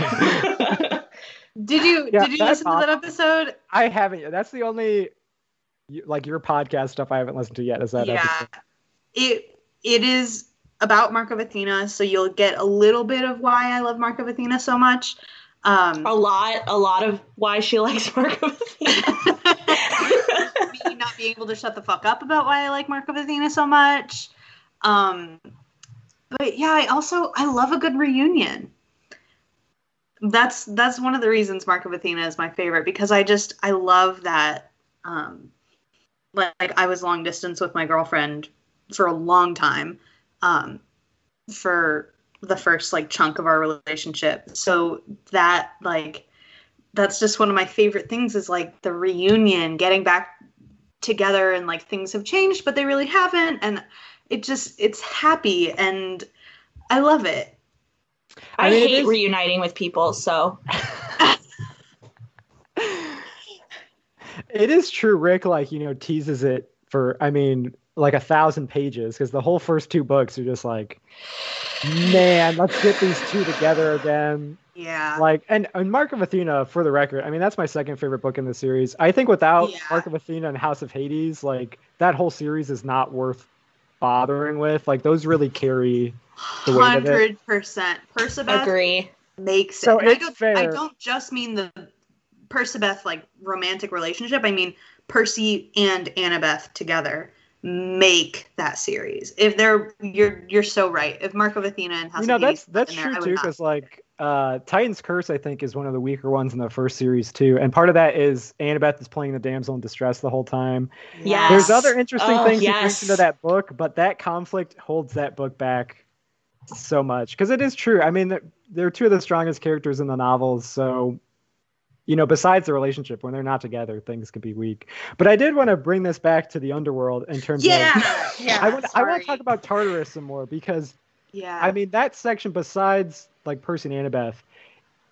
Did you Yeah, did you that's listen to that episode? I haven't yet. That's the only like your podcast stuff I haven't listened to yet. Is that Yeah. episode. It it is about Mark of Athena, so you'll get a little bit of why I love Mark of Athena so much. Um, a lot, a lot of why she likes Mark of Athena. me not being able to shut the fuck up about why I like Mark of Athena so much. Um, but yeah, I also I love a good reunion. That's that's one of the reasons Mark of Athena is my favorite, because I just I love that. Um, like I was long distance with my girlfriend for a long time, um, for the first like chunk of our relationship. So that like that's just one of my favorite things is like the reunion, getting back together, and like things have changed, but they really haven't, and it just it's happy, and I love it. I, I mean, it hate is- reuniting with people, so It is true, Rick, like, you know, teases it for, I mean, like a thousand pages, because the whole first two books are just like, man, let's get these two together again. Yeah. Like, and, and Mark of Athena, for the record, I mean, that's my second favorite book in the series. I think without Yeah. Mark of Athena and House of Hades, like, that whole series is not worth bothering with. Like, those really carry the weight of it. Hundred percent. Persebeth agree. makes it. So And I it's don't, I fair. don't just mean the Persebeth like romantic relationship. I mean Percy and Annabeth together make that series. If they're you're you're so right. If Mark of Athena and House You know, of that's Hades that's in there, true I would too, not. because like uh, Titan's Curse, I think, is one of the weaker ones in the first series too, and part of that is Annabeth is playing the damsel in distress the whole time. Yes. There's other interesting Oh, things he yes. brings into that book, but that conflict holds that book back so much, because it is true. I mean, they're, they're two of the strongest characters in the novels, so you know, besides the relationship, when they're not together, things can be weak. But I did want to bring this back to the underworld in terms Yeah. of. Yeah. I want I want sorry. to talk about Tartarus some more, because Yeah. I mean, that section, besides like Percy and Annabeth,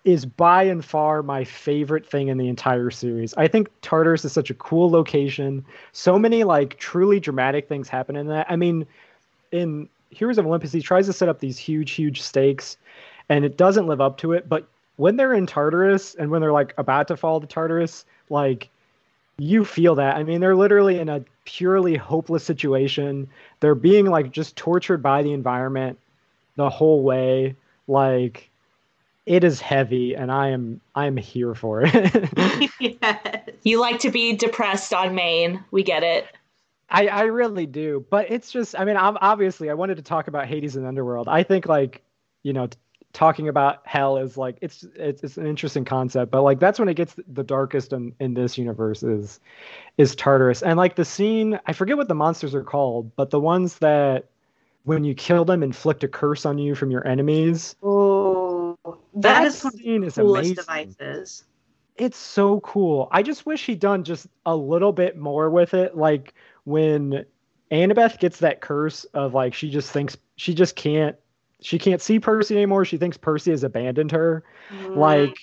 is by and far my favorite thing in the entire series. I think Tartarus is such a cool location. So many like truly dramatic things happen in that. I mean, in Heroes of Olympus, he tries to set up these huge, huge stakes, and it doesn't live up to it. But when they're in Tartarus and when they're like about to fall to Tartarus, like you feel that. I mean, they're literally in a purely hopeless situation. They're being like just tortured by the environment the whole way. Like, it is heavy, and I am I am here for it. Yes. You like to be depressed on Maine. We get it. I, I really do, but it's just, I mean, I'm, obviously, I wanted to talk about Hades and Underworld. I think, like, you know, t- talking about hell is like, it's, it's it's an interesting concept, but like that's when it gets the darkest in, in this universe is is Tartarus. And like the scene, I forget what the monsters are called, but the ones that when you kill them inflict a curse on you from your enemies. Oh, that, that is one of scene the is coolest amazing. devices. It's so cool. I just wish he'd done just a little bit more with it. Like when Annabeth gets that curse of like she just thinks she just can't she can't see Percy anymore. She thinks Percy has abandoned her. Mm-hmm. Like,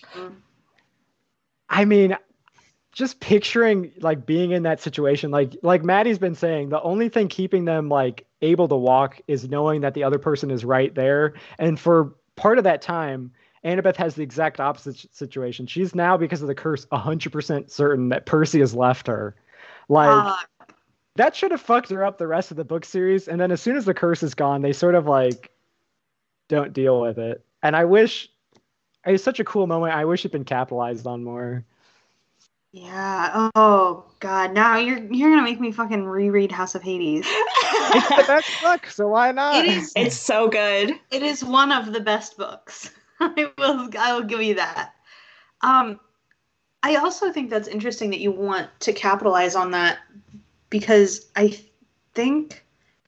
I mean, just picturing like being in that situation, like like Maddie's been saying, the only thing keeping them like able to walk is knowing that the other person is right there. And for part of that time, Annabeth has the exact opposite situation. She's now, because of the curse, one hundred percent certain that Percy has left her. Like, Uh, that should have fucked her up the rest of the book series. And then as soon as the curse is gone, they sort of like don't deal with it. And I wish, it's such a cool moment. I wish it'd been capitalized on more. yeah. Oh God. Now you're you're gonna make me fucking reread House of Hades. It's the best book, so why not? It is. It's so good. It is one of the best books. I will. I will give you that. Um, I also think that's interesting that you want to capitalize on that because I think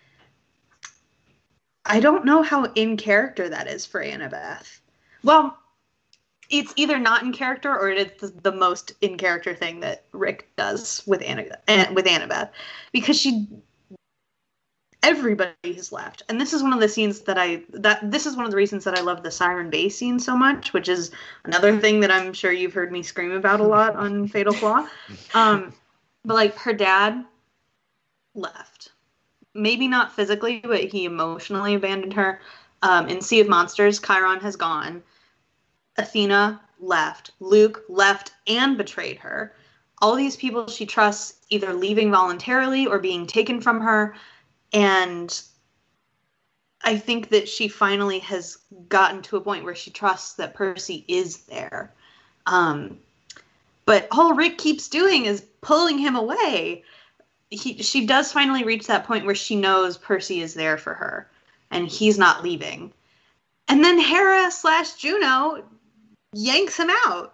I don't know how in character that is for Annabeth. Well, it's either not in character or it's the, the most in character thing that Rick does with Anna with Annabeth, because she. Everybody has left, and this is one of the scenes that I that this is one of the reasons that I love the Siren Bay scene so much, which is another thing that I'm sure you've heard me scream about a lot on Fatal Flaw. Um, but like her dad left, maybe not physically, but he emotionally abandoned her. Um, in Sea of Monsters, Chiron has gone. Athena left. Luke left and betrayed her. All these people she trusts either leaving voluntarily or being taken from her. And I think that she finally has gotten to a point where she trusts that Percy is there. Um, but all Rick keeps doing is pulling him away. He, she does finally reach that point where she knows Percy is there for her, and he's not leaving. And then Hera slash Juno yanks him out.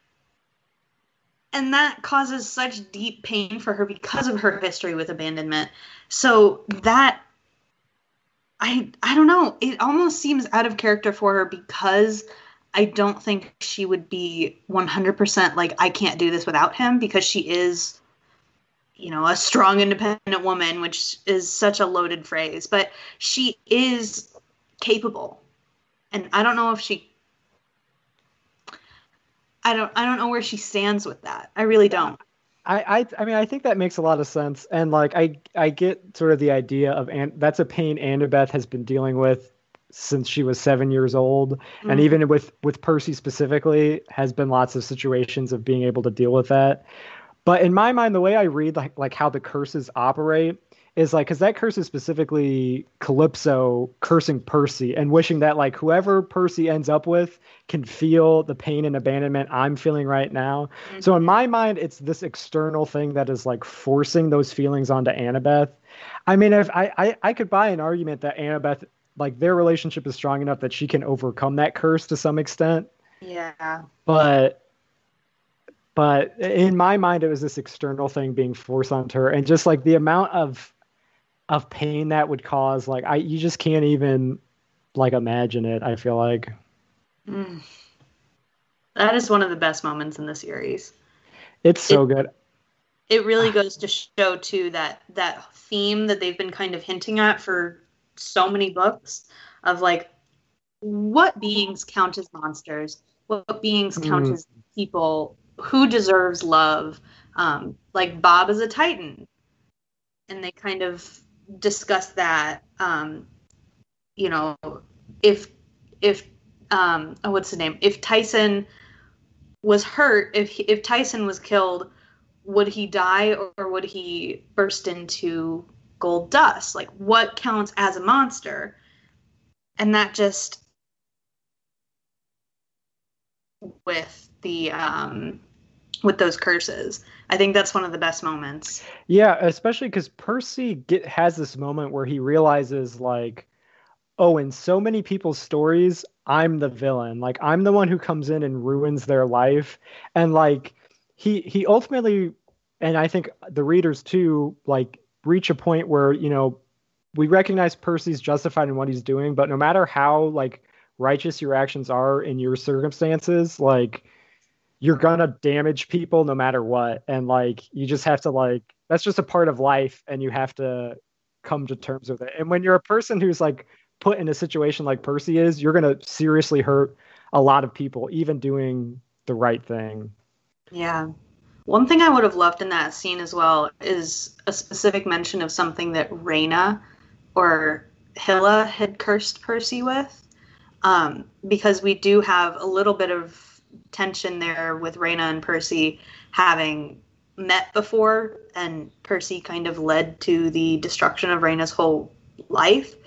And that causes such deep pain for her because of her history with abandonment. So that, I I don't know, it almost seems out of character for her because I don't think she would be one hundred percent like, I can't do this without him, because she is, you know, a strong, independent woman, which is such a loaded phrase. But she is capable. And I don't know if she... I don't I don't know where she stands with that. I really don't. I, I I mean I think that makes a lot of sense, and like I I get sort of the idea of An- that's a pain Annabeth has been dealing with since she was seven years old, mm-hmm. and even with with Percy specifically has been lots of situations of being able to deal with that. But in my mind, the way I read like like how the curses operate is like, because that curse is specifically Calypso cursing Percy and wishing that like whoever Percy ends up with can feel the pain and abandonment I'm feeling right now. Mm-hmm. So in my mind, it's this external thing that is like forcing those feelings onto Annabeth. I mean, if I, I, I could buy an argument that Annabeth, like their relationship is strong enough that she can overcome that curse to some extent. Yeah. But but in my mind, it was this external thing being forced onto her, and just like the amount of of pain that would cause, like I you just can't even like imagine it, I feel like. Mm. That is one of the best moments in the series. It's so it, good. It really goes to show too that that theme that they've been kind of hinting at for so many books of like, what beings count as monsters? what beings count Mm. as people, who deserves love. Um, like Bob is a Titan, and they kind of discuss that. Um, you know, if if um, oh, what's the name? If Tyson was hurt, if if Tyson was killed, would he die or would he burst into gold dust? Like, what counts as a monster? And that just with the um, with those curses. I think that's one of the best moments. Yeah, especially because Percy get has this moment where he realizes like, oh, in so many people's stories, I'm the villain. Like I'm the one who comes in and ruins their life. And like he he ultimately, and I think the readers too, like reach a point where, you know, we recognize Percy's justified in what he's doing, but no matter how like righteous your actions are in your circumstances, like you're gonna damage people no matter what. And like you just have to like that's just a part of life and you have to come to terms with it. And when you're a person who's like put in a situation like Percy is, you're gonna seriously hurt a lot of people, even doing the right thing. Yeah. One thing I would have loved in that scene as well is a specific mention of something that Reyna or Hilla had cursed Percy with. Um, because we do have a little bit of tension there with Reyna and Percy having met before, and Percy kind of led to the destruction of Reyna's whole life.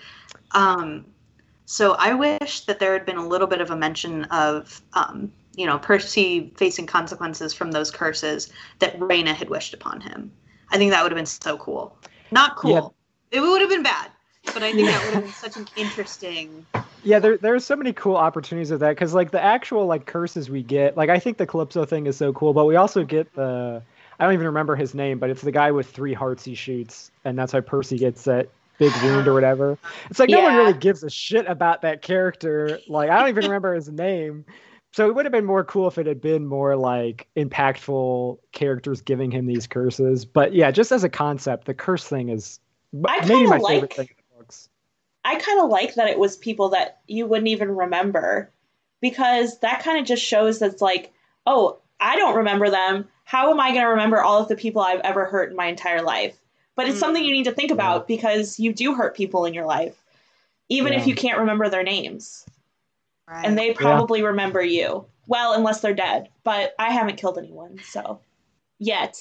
Um, so I wish that there had been a little bit of a mention of, um, you know, Percy facing consequences from those curses that Reyna had wished upon him. I think that would have been so cool. Not cool. Yeah. It would have been bad, but I think that would have been such an interesting... Yeah, there there's so many cool opportunities of that because like the actual like curses we get, like I think the Calypso thing is so cool, but we also get the I don't even remember his name, but it's the guy with three hearts he shoots, and that's why Percy gets that big wound or whatever. It's like no Yeah. one really gives a shit about that character. Like I don't even remember his name. So it would have been more cool if it had been more like impactful characters giving him these curses. But yeah, just as a concept, the curse thing is I maybe kinda my like- favorite thing in the books. I kind of like that it was people that you wouldn't even remember, because that kind of just shows that's like, oh, I don't remember them. How am I going to remember all of the people I've ever hurt in my entire life? But it's Mm. something you need to think about because you do hurt people in your life, even Yeah. if you can't remember their names. Right. And they probably remember you. Well, unless they're dead. But I haven't killed anyone, so. Yet.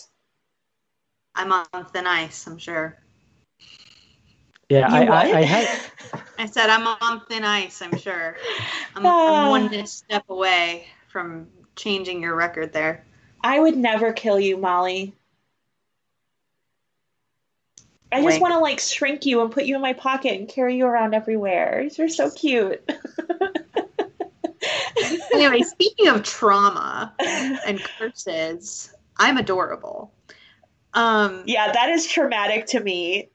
I'm on thin ice, I'm sure. Yeah, You I, what? I, I had I said I'm on thin ice, I'm sure. I'm, Ah. I'm one step away from changing your record there. I would never kill you, Molly. I just Wink. want to like shrink you and put you in my pocket and carry you around everywhere. You're so cute. Anyway, speaking of trauma and curses, I'm adorable. Um, Yeah, that is traumatic to me.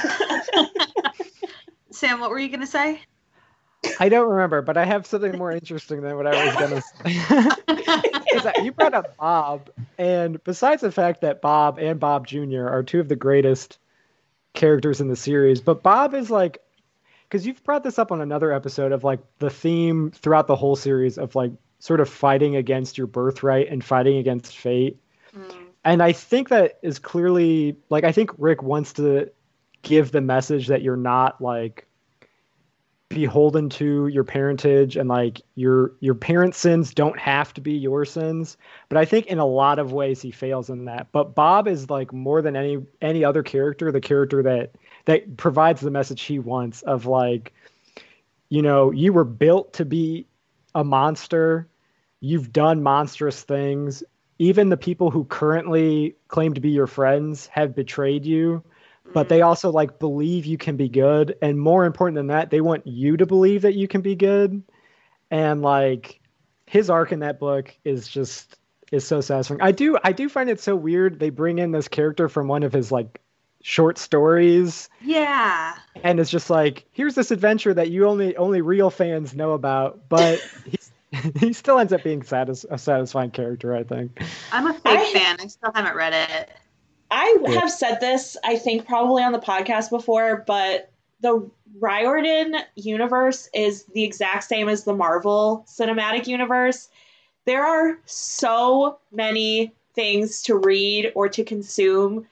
Sam, what were you going to say? I don't remember, but I have something more interesting than what I was gonna say. Is that you brought up Bob, and besides the fact that Bob and Bob Junior are two of the greatest characters in the series, but Bob is like, because you've brought this up on another episode of like the theme throughout the whole series of like sort of fighting against your birthright and fighting against fate. Mm. And I think that is clearly like I think Rick wants to give the message that you're not like beholden to your parentage and like your your parents' sins don't have to be your sins. But I think in a lot of ways he fails in that. But Bob is like more than any any other character, the character that that provides the message he wants of like, you know, you were built to be a monster. You've done monstrous things. Even the people who currently claim to be your friends have betrayed you. But they also like believe you can be good, and more important than that, they want you to believe that you can be good. And like his arc in that book is just is so satisfying. I do I do find it so weird they bring in this character from one of his like short stories, Yeah. and it's just like here's this adventure that you only only real fans know about, but he's, he still ends up being satis- a satisfying character, I think. I'm a fake I- fan. I still haven't read it. I Yeah. have said this, I think, probably on the podcast before, but the Riordan universe is the exact same as the Marvel Cinematic Universe. there are so many things to read or to consume,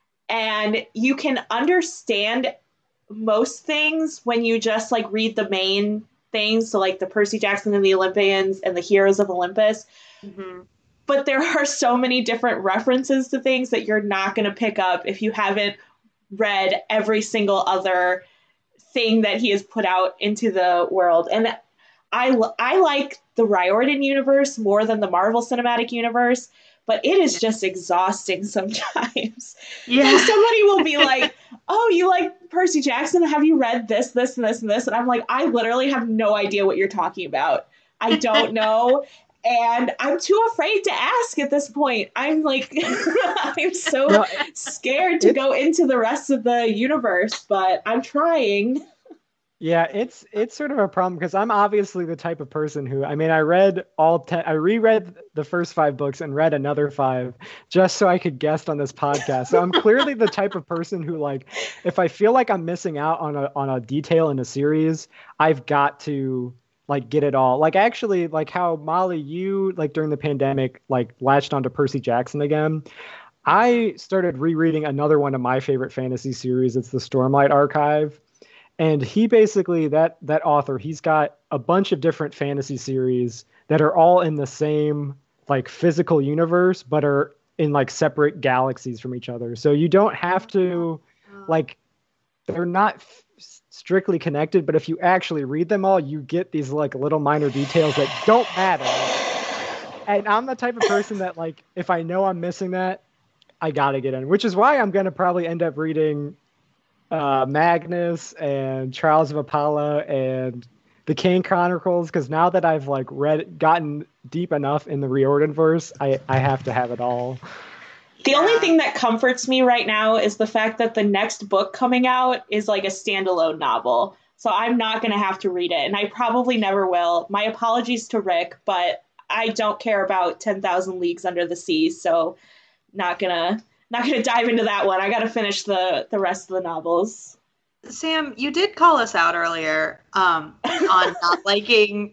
and you can understand most things when you just like read the main things, so like the Percy Jackson and the Olympians and the Heroes of Olympus. Mm-hmm. But there are so many different references to things that you're not going to pick up if you haven't read every single other thing that he has put out into the world. And I, I like the Riordan universe more than the Marvel Cinematic Universe, but it is just exhausting sometimes. Yeah. And somebody will be like, oh, you like Percy Jackson? Have you read this, this, and this, and this? And I'm like, I literally have no idea what you're talking about. I don't know. And I'm too afraid to ask at this point. I'm like, I'm so no, scared to go into the rest of the universe, but I'm trying. Yeah, it's it's sort of a problem because I'm obviously the type of person who, I mean, I read all ten, I reread the first five books and read another five just so I could guest on this podcast. So I'm clearly the type of person who, like, if I feel like I'm missing out on a on a detail in a series, I've got to like get it all. Like actually, like how Molly, you like during the pandemic, like latched onto Percy Jackson again. I started rereading another one of my favorite fantasy series. It's the Stormlight Archive. And he basically, that that author, he's got a bunch of different fantasy series that are all in the same like physical universe, but are in like separate galaxies from each other. So you don't have to like, they're not f- strictly connected, but if you actually read them all, you get these like little minor details that don't matter. And I'm the type of person that like, if I know I'm missing that, I gotta get in, which is why I'm going to probably end up reading Uh, Magnus and Trials of Apollo and the Kane Chronicles, because now that I've like read, gotten deep enough in the Riordan verse, I, I have to have it all. The Yeah. only thing that comforts me right now is the fact that the next book coming out is like a standalone novel. So I'm not going to have to read it, and I probably never will. My apologies to Rick, but I don't care about ten thousand Leagues Under the Sea, so not gonna not gonna dive into that one. I gotta finish the the rest of the novels. Sam, you did call us out earlier um, on not liking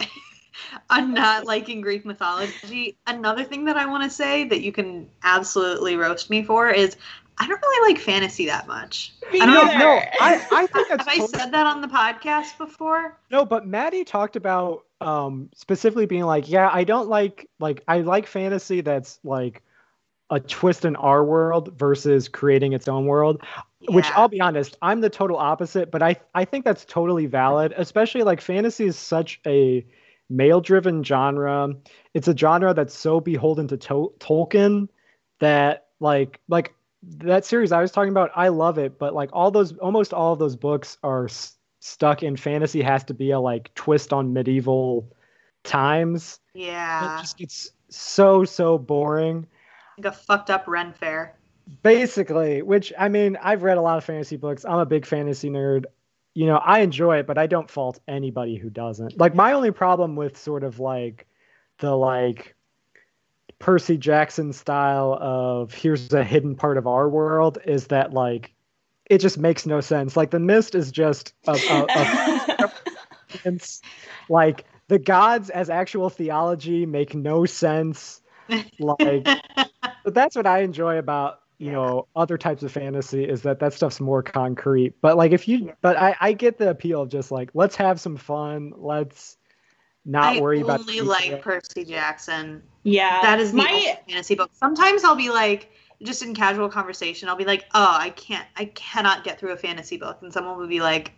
on not liking Greek mythology. Another thing that I want to say that you can absolutely roast me for is I don't really like fantasy that much. Me I don't neither. No, I, I think that's Have I totally- said that on the podcast before? No, but Maddie talked about um, specifically being like, yeah, I don't like, like, I like fantasy that's like a twist in our world versus creating its own world, yeah. Which I'll be honest, I'm the total opposite, but I, I think that's totally valid, especially like fantasy is such a male-driven genre. It's a genre that's so beholden to, to- Tolkien that like, like that series I was talking about, I love it, but like all those, almost all of those books are s- stuck in fantasy has to be a like twist on medieval times. Yeah. It just gets so, so boring. Like a fucked up Ren Fair. Basically, which, I mean, I've read a lot of fantasy books. I'm a big fantasy nerd. You know, I enjoy it, but I don't fault anybody who doesn't. Like, my only problem with sort of like the like Percy Jackson style of here's a hidden part of our world is that like it just makes no sense. Like the Mist is just a, a, a it's like the gods as actual theology make no sense. Like, but that's what I enjoy about you yeah. know other types of fantasy is that that stuff's more concrete. But like if you, but I, I get the appeal of just like let's have some fun. Let's not I worry about. I only like Percy Jackson. Yeah, that is the my only fantasy book. Sometimes I'll be like, just in casual conversation, I'll be like, oh, I can't, I cannot get through a fantasy book, and someone will be like,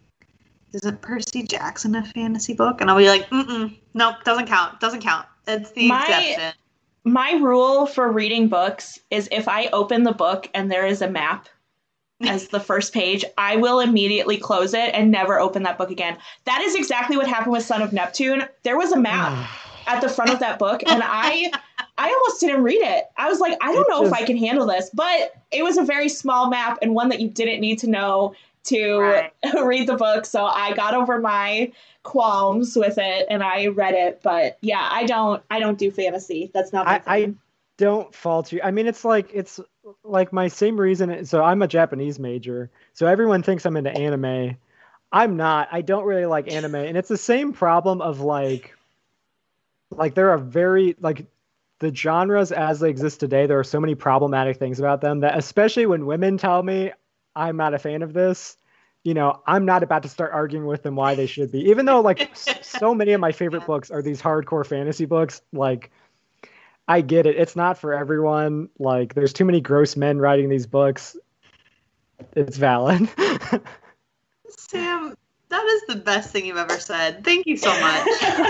isn't Percy Jackson a fantasy book? And I'll be like, mm-mm, nope, doesn't count, doesn't count. It's the my, exception. My rule for reading books is if I open the book and there is a map as the first page, I will immediately close it and never open that book again. That is exactly what happened with Son of Neptune. There was a map at the front of that book, and I I almost didn't read it. I was like, I don't know if I can handle this, but it was a very small map and one that you didn't need to know to right. read the book, so I got over my qualms with it and I read it. But yeah, I don't I don't do fantasy. That's not my I, thing. I don't fault you. I mean, it's like it's like my same reason. So I'm a Japanese major, so everyone thinks I'm into anime. I'm not. I don't really like anime, and it's the same problem of like like there are very like the genres as they exist today, there are so many problematic things about them that especially when women tell me I'm not a fan of this, you know, I'm not about to start arguing with them why they should be. Even though like s- so many of my favorite books are these hardcore fantasy books, like I get it. It's not for everyone. Like there's too many gross men writing these books. It's valid. Sam, that is the best thing you've ever said. Thank you so much.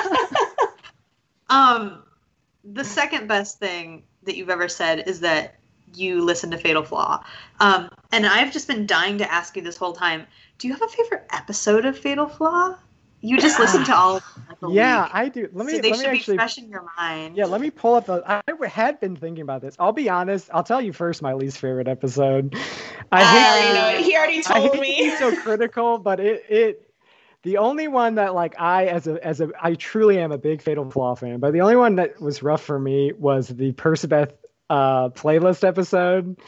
um, the second best thing that you've ever said is that you listen to Fatal Flaw. Um, and I've just been dying to ask you this whole time. Do you have a favorite episode of Fatal Flaw? You just listen to all of them like a Yeah, week. I do. Let me So they let me should be actually fresh in your mind. Yeah, let me pull up the I had been thinking about this. I'll be honest. I'll tell you first my least favorite episode. I I hate already know it. He already I told hate me. to be so critical, but it it the only one that like I as a as a I truly am a big Fatal Flaw fan, but the only one that was rough for me was the Persebeth uh playlist episode.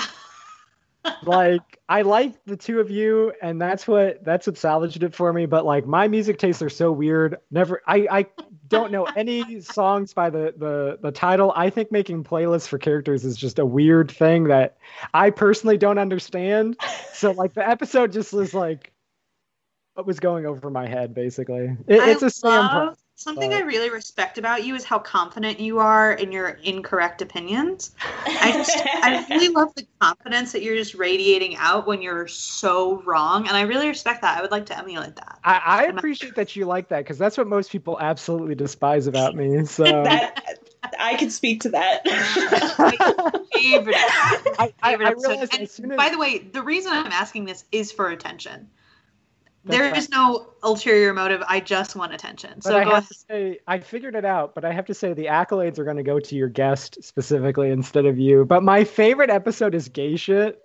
Like I like the two of you, and that's what that's what salvaged it for me. But like my music tastes are so weird. Never I I don't know any songs by the the the title. I think making playlists for characters is just a weird thing that I personally don't understand. So like the episode just was like what was going over my head basically. It, I it's a Sam love, problem. something but- I really respect about you is how confident you are in your incorrect opinions. I just, I really love the confidence that you're just radiating out when you're so wrong, and I really respect that. I would like to emulate that. I, I appreciate that you like that because that's what most people absolutely despise about me. So That I could speak to that. Favorite, I, I, favorite I episode. realize And as soon as by the way, the reason I'm asking this is for attention. That's There right. is no ulterior motive. I just want attention. But So I go have ahead. to say, I figured it out, but I have to say the accolades are going to go to your guest specifically instead of you. But my favorite episode is Gay Shit.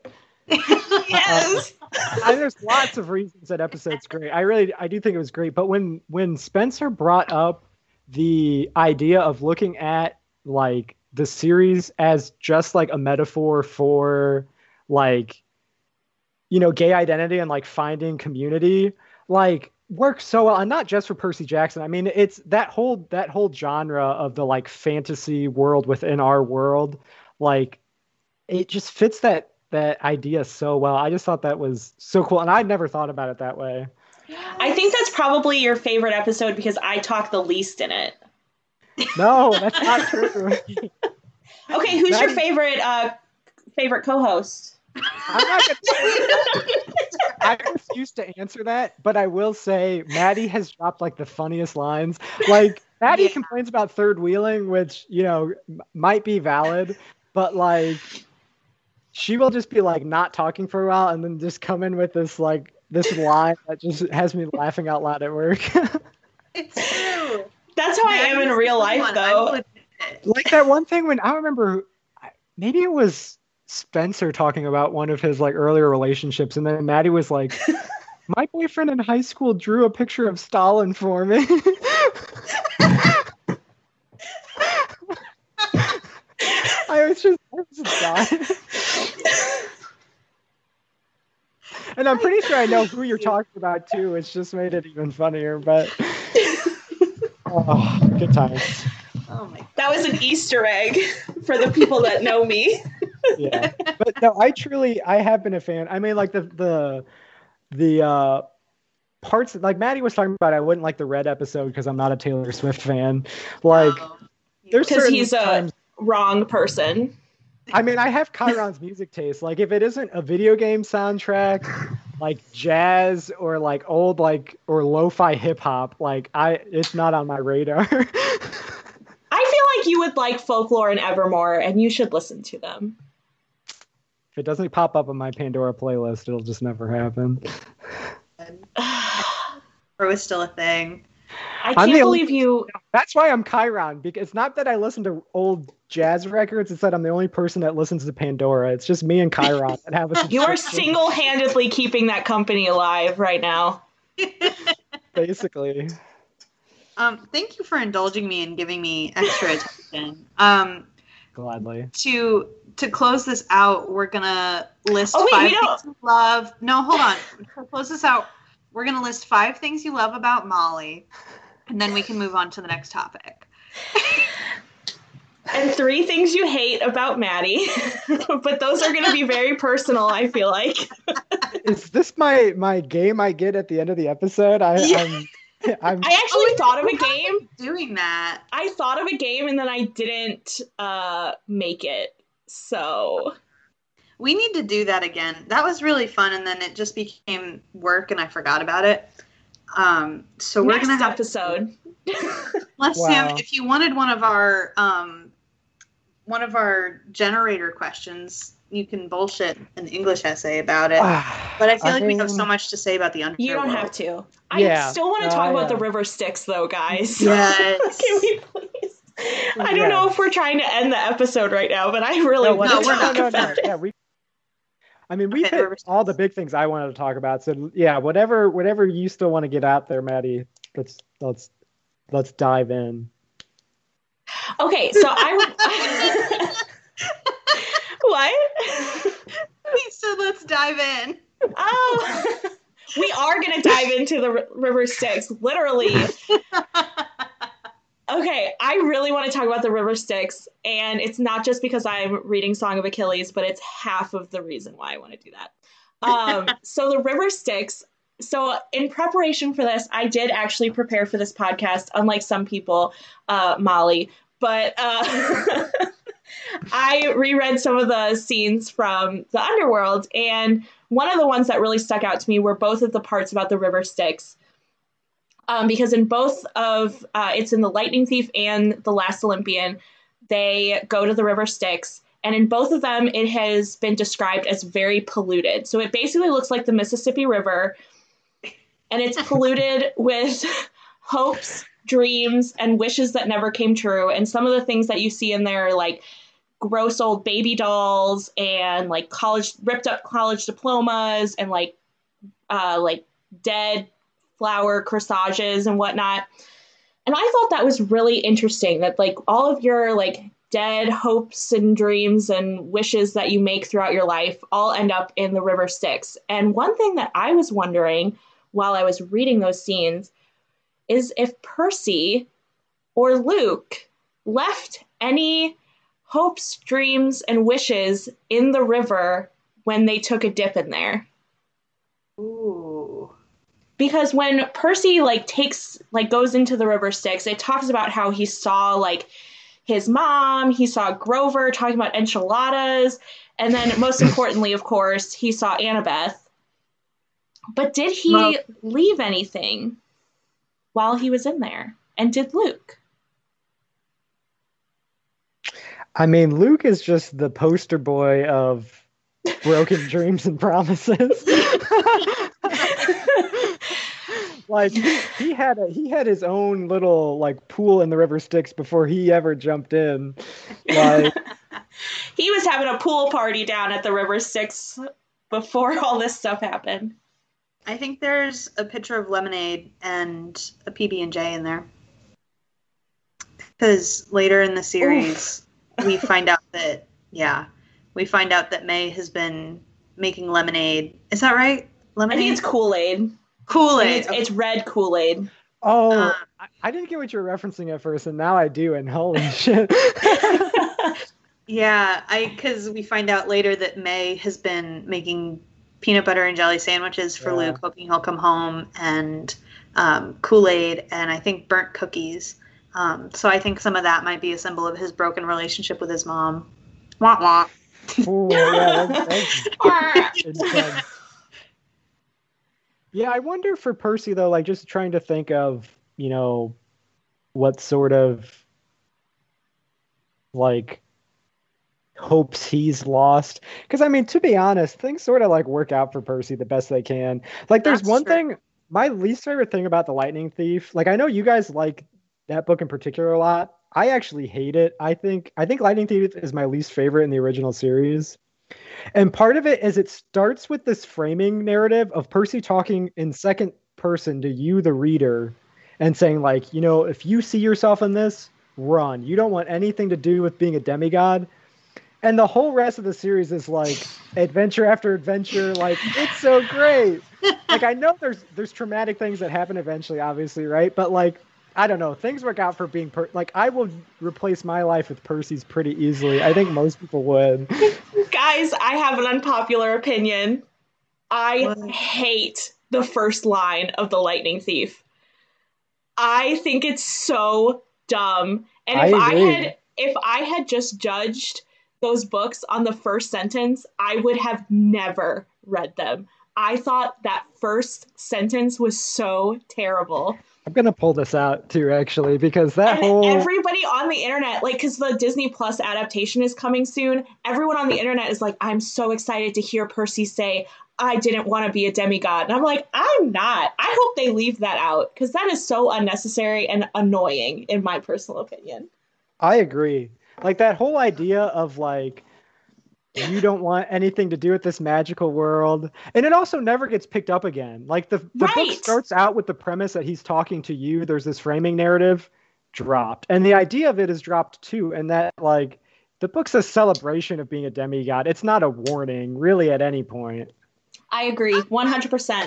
Yes. I, there's lots of reasons that episode's great. I really, I do think it was great. But when when Spencer brought up the idea of looking at like the series as just like a metaphor for like you know, gay identity and like finding community, like works so well, and not just for Percy Jackson. I mean, it's that whole that whole genre of the like fantasy world within our world, like it just fits that that idea so well. I just thought that was so cool, and I'd never thought about it that way. I think that's probably your favorite episode because I talk the least in it. No, that's not true. Okay, who's your Maddie- favorite uh favorite co-host? I'm not gonna, I refuse to answer that, but I will say Maddie has dropped like the funniest lines. Like Maddie Yeah. complains about third wheeling, which you know m- might be valid, but like she will just be like not talking for a while and then just come in with this like this line that just has me laughing out loud at work. It's true. That's how I am in real life, One, I though. will admit it. Like that one thing when I remember I- maybe it was Spencer talking about one of his like earlier relationships, and then Maddie was like, my boyfriend in high school drew a picture of Stalin for me. I was just, I was just dying. And I'm pretty sure I know who you're talking about too, which just made it even funnier, but oh, good times. Oh my. That was an Easter egg for the people that know me. Yeah, but no, I truly, I have been a fan. I mean, like the the the uh, parts, like Maddie was talking about. I wouldn't like the Red episode because I'm not a Taylor Swift fan. Like, Oh. there's Because certain he's a times. wrong person. I mean, I have Chiron's music taste. Like, if it isn't a video game soundtrack, like jazz or like old like or lo-fi hip hop, like I, it's not on my radar. I feel like you would like Folklore and Evermore, and you should listen to them. If it doesn't pop up on my Pandora playlist, it'll just never happen. Or was still a thing. I I'm can't the only- believe you. That's why I'm Chiron, because it's not that I listen to old jazz records, it's that I'm the only person that listens to Pandora. It's just me and Chiron that have a You are subscription, single-handedly keeping that company alive right now. basically. Um, thank you for indulging me and giving me extra attention. Um, Gladly. to to close this out, we're gonna list Oh, wait, five you don't- things you love. No, hold on. To close this out, we're gonna list five things you love about Molly, and then we can move on to the next topic. And three things you hate about Maddie. But those are going to be very personal, I feel like. Is this my my game I get at the end of the episode? I, Yeah. I'm, I'm. I actually Oh, thought of a we're game. not doing that. I thought of a game and then I didn't uh, make it. So We need to do that again. That was really fun, and then it just became work, and I forgot about it. Um, so we're next gonna have episode. Let's Wow. Sam, if you wanted one of our um, one of our generator questions, you can bullshit an English essay about it. But I feel like we have so mean, much to say about the underworld. You don't have to. I Yeah. still want to No, talk I, about uh, the river Styx, though, guys. Yes. Can we please? I don't Yeah. know if we're trying to end the episode right now, but I really No, want no, to we're talk not. about it. Yeah, we. I mean, we've Okay, hit River all the Styx. big things I wanted to talk about. So yeah, whatever, whatever you still want to get out there, Maddie. Let's let's let's dive in. Okay, so I. What? So let's dive in. Oh, we are going to dive into the r- river Styx, literally. Okay, I really want to talk about the river Styx, and it's not just because I'm reading Song of Achilles, but it's half of the reason why I want to do that. Um, so the river Styx. So in preparation for this, I did actually prepare for this podcast, unlike some people, uh, Molly. But uh, I reread some of the scenes from the Underworld, and one of the ones that really stuck out to me were both of the parts about the river Styx. Um, because in both of, uh, it's in The Lightning Thief and The Last Olympian, they go to the river Styx. And in both of them, it has been described as very polluted. So it basically looks like the Mississippi River, and it's polluted with hopes, dreams, and wishes that never came true. And some of the things that you see in there are like gross old baby dolls and like college, ripped up college diplomas and like, uh, like dead flower corsages and whatnot. And I thought that was really interesting that like all of your like dead hopes and dreams and wishes that you make throughout your life all end up in the river Styx. And one thing that I was wondering while I was reading those scenes is if Percy or Luke left any hopes, dreams, and wishes in the river when they took a dip in there. Ooh. Because when Percy like takes like goes into the river Styx, it talks about how he saw like his mom, he saw Grover talking about enchiladas, and then most importantly, of course, he saw Annabeth. But did he Well- leave anything while he was in there? And did Luke? I mean, Luke is just the poster boy of broken dreams and promises. Like he, he had a, he had his own little like pool in the river Styx before he ever jumped in. Like He was having a pool party down at the river Styx before all this stuff happened. I think there's a picture of lemonade and a P B and J in there. Because later in the series, we find out that, yeah, we find out that May has been making lemonade. Is that right? I Lemonade? think it's Kool-Aid. Kool-Aid. It's, it's red Kool-Aid. oh, Uh, I, I didn't get what you were referencing at first, and now I do. And holy shit! Yeah, I because we find out later that May has been making peanut butter and jelly sandwiches for Yeah. Luke, hoping he'll come home, and um, Kool-Aid, and I think burnt cookies. Um, so I think some of that might be a symbol of his broken relationship with his mom. Wah wah. Ooh, yeah, that's, that's intense. Yeah, I wonder for Percy though, like just trying to think of, you know, what sort of like hopes he's lost. Because I mean, to be honest, things sort of like work out for Percy the best they can. Like there's That's one true. thing, my least favorite thing about The Lightning Thief, like I know you guys like that book in particular a lot. I actually hate it. I think I think Lightning Thief is my least favorite in the original series. And part of it is it starts with this framing narrative of Percy talking in second person to you, the reader, and saying, like, you know, if you see yourself in this, run. You don't want anything to do with being a demigod. And the whole rest of the series is like adventure after adventure. Like, it's so great. Like, I know there's there's traumatic things that happen eventually, obviously, right? But like, I don't know. Things work out for being per- like I will replace my life with Percy's pretty easily. I think most people would. Guys, I have an unpopular opinion. I What? hate the first line of The Lightning Thief. I think it's so dumb. And I if I, agree. had if I had just judged those books on the first sentence, I would have never read them. I thought that first sentence was so terrible. I'm gonna pull this out too, actually, because that And whole everybody on the internet, like, because the Disney Plus adaptation is coming soon, everyone on the internet is like, I'm so excited to hear Percy say, I didn't want to be a demigod. And I'm like, I'm not. I hope they leave that out, because that is so unnecessary and annoying, in my personal opinion. I agree. Like that whole idea of like you don't want anything to do with this magical world. And it also never gets picked up again. Like the, the book Right. starts out with the premise that he's talking to you. There's this framing narrative dropped. And the idea of it is dropped too. And that like the book's a celebration of being a demigod. It's not a warning really at any point. I agree, one hundred percent.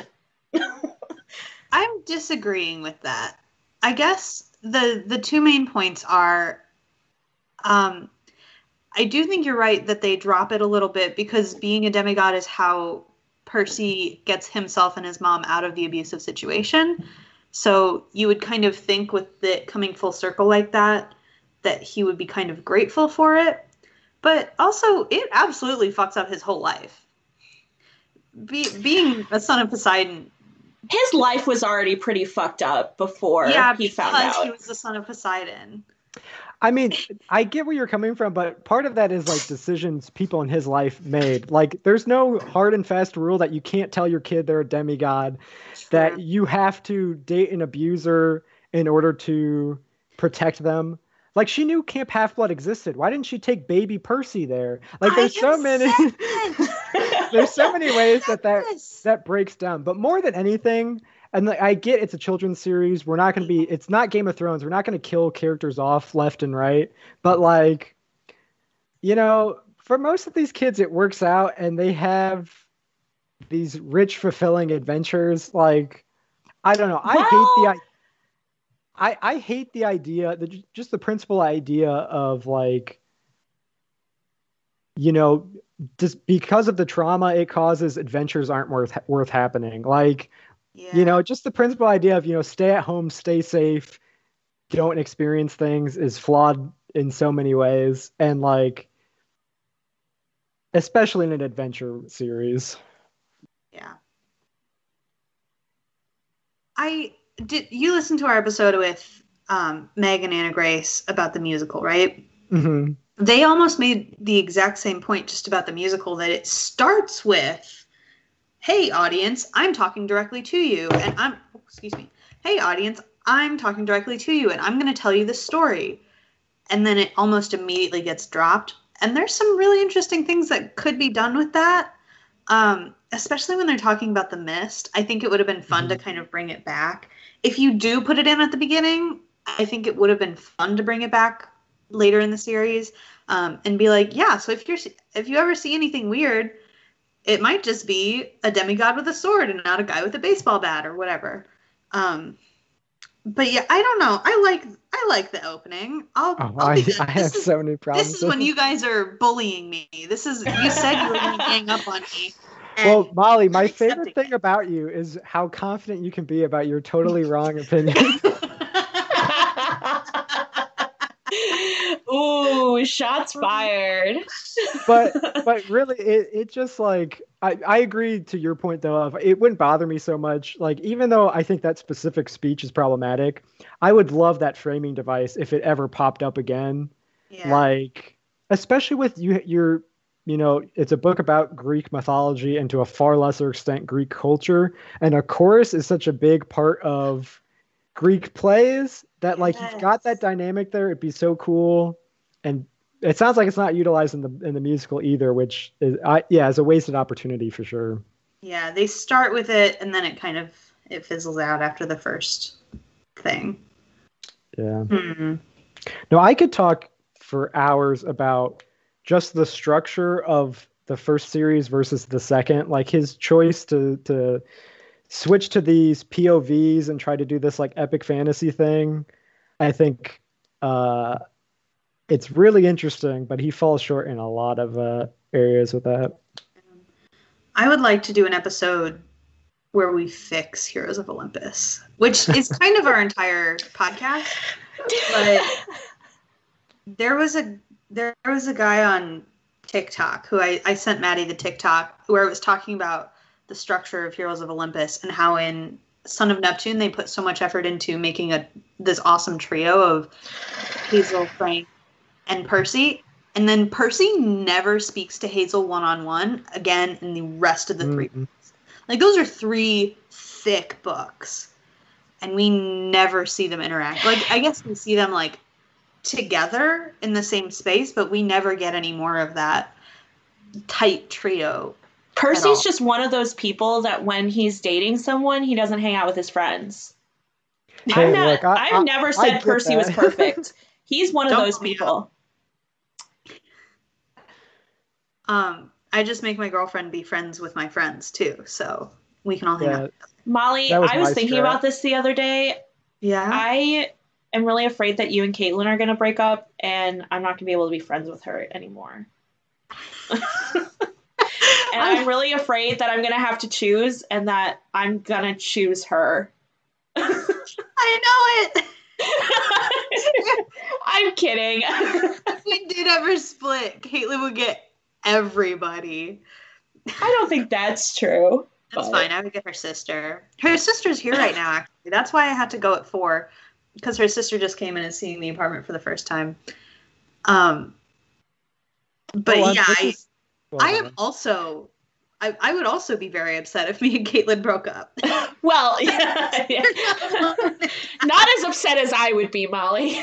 I'm disagreeing with that. I guess the the two main points are, um, I do think you're right that they drop it a little bit because being a demigod is how Percy gets himself and his mom out of the abusive situation. So you would kind of think with it coming full circle like that, that he would be kind of grateful for it. But also, it absolutely fucks up his whole life. Be, being a son of Poseidon. His life was already pretty fucked up before Yeah, he found because out. he was the son of Poseidon. I mean, I get where you're coming from, but part of that is like decisions people in his life made. Like, there's no hard and fast rule that you can't tell your kid they're a demigod, that you have to date an abuser in order to protect them. Like, she knew Camp Half-Blood existed. Why didn't she take baby Percy there? Like, there's I so am many, sad. there's so many ways that that, Yes. that breaks down. But more than anything, and like, I get it's a children's series. We're not going to be, it's not Game of Thrones. We're not going to kill characters off left and right. But like, you know, for most of these kids, it works out and they have these rich, fulfilling adventures. Like, I don't know. I Well- hate the idea. I, I hate the idea, the, just the principal idea of like, you know, just because of the trauma it causes, adventures aren't worth worth happening. Like, Yeah. you know, just the principal idea of, you know, stay at home, stay safe, don't experience things is flawed in so many ways. And like, especially in an adventure series. Yeah. I did. You listened to our episode with um, Meg and Anna Grace about the musical, right? Mm-hmm. They almost made the exact same point just about the musical, that it starts with, hey, audience, I'm talking directly to you. And I'm, oh, excuse me. Hey, audience, I'm talking directly to you. And I'm going to tell you the story. And then it almost immediately gets dropped. And there's some really interesting things that could be done with that. Um, especially when they're talking about the mist. I think it would have been fun Mhm. to kind of bring it back. If you do put it in at the beginning, I think it would have been fun to bring it back later in the series, um, and be like, yeah, so if you're if you ever see anything weird, it might just be a demigod with a sword and not a guy with a baseball bat or whatever. Um, but yeah, I don't know. I like I like the opening. I'll, Oh, I'll I, be the- I have this is, so many problems. this is when you guys are bullying me. This is you said you were going to gang up on me. and Well, Molly, my I'm favorite accepting thing it. about you is how confident you can be about your totally wrong opinion. Ooh, shots fired. but but really it, it just like I, I agree to your point though of it wouldn't bother me so much, like even though I think that specific speech is problematic, I would love that framing device if it ever popped up again. Yeah. Like especially with you your you know it's a book about Greek mythology and to a far lesser extent Greek culture, and a chorus is such a big part of Greek plays that like you've got that Yes. dynamic there. It'd be so cool. And it sounds like it's not utilized in the in the musical either, which is I yeah, is a wasted opportunity for sure. Yeah, they start with it and then it kind of it fizzles out after the first thing. Yeah. Hmm. No, I could talk for hours about just the structure of the first series versus the second. Like his choice to to switch to these P O Vs and try to do this like epic fantasy thing. I think uh, it's really interesting, but he falls short in a lot of uh, areas with that. I would like to do an episode where we fix Heroes of Olympus, which is kind of our entire podcast. But there was a there was a guy on TikTok who I, I sent Maddie the TikTok where it was talking about the structure of Heroes of Olympus and how in Son of Neptune they put so much effort into making a this awesome trio of Hazel, Frank, and Percy. And then Percy never speaks to Hazel one-on-one again in the rest of the three Mm-hmm. books. Like, those are three thick books. And we never see them interact. Like, I guess we see them, like, together in the same space, but we never get any more of that tight trio. Percy's just one of those people that when he's dating someone, he doesn't hang out with his friends. Hey, I'm not, look, I- I've I- never I said get Percy was that. perfect. He's one of Don't those call me people. Um, I just make my girlfriend be friends with my friends, too. So we can all hang Yeah, out. Molly, That was I was my thinking strat. about this the other day. Yeah. I am really afraid that you and Caitlin are going to break up, and I'm not going to be able to be friends with her anymore. And I'm really afraid that I'm going to have to choose, and that I'm going to choose her. I know it. I'm kidding. If we did ever split, Caitlin would get everybody. I don't think that's true. That's but- fine. I would get her sister. Her sister's here right now, actually. That's why I had to go at four, because her sister just came in and seeing the apartment for the first time. Um, but Oh, I'm- yeah, this I, is- well, I am also. I, I would also be very upset if me and Caitlin broke up. Well, yeah, yeah. Not as upset as I would be, Molly.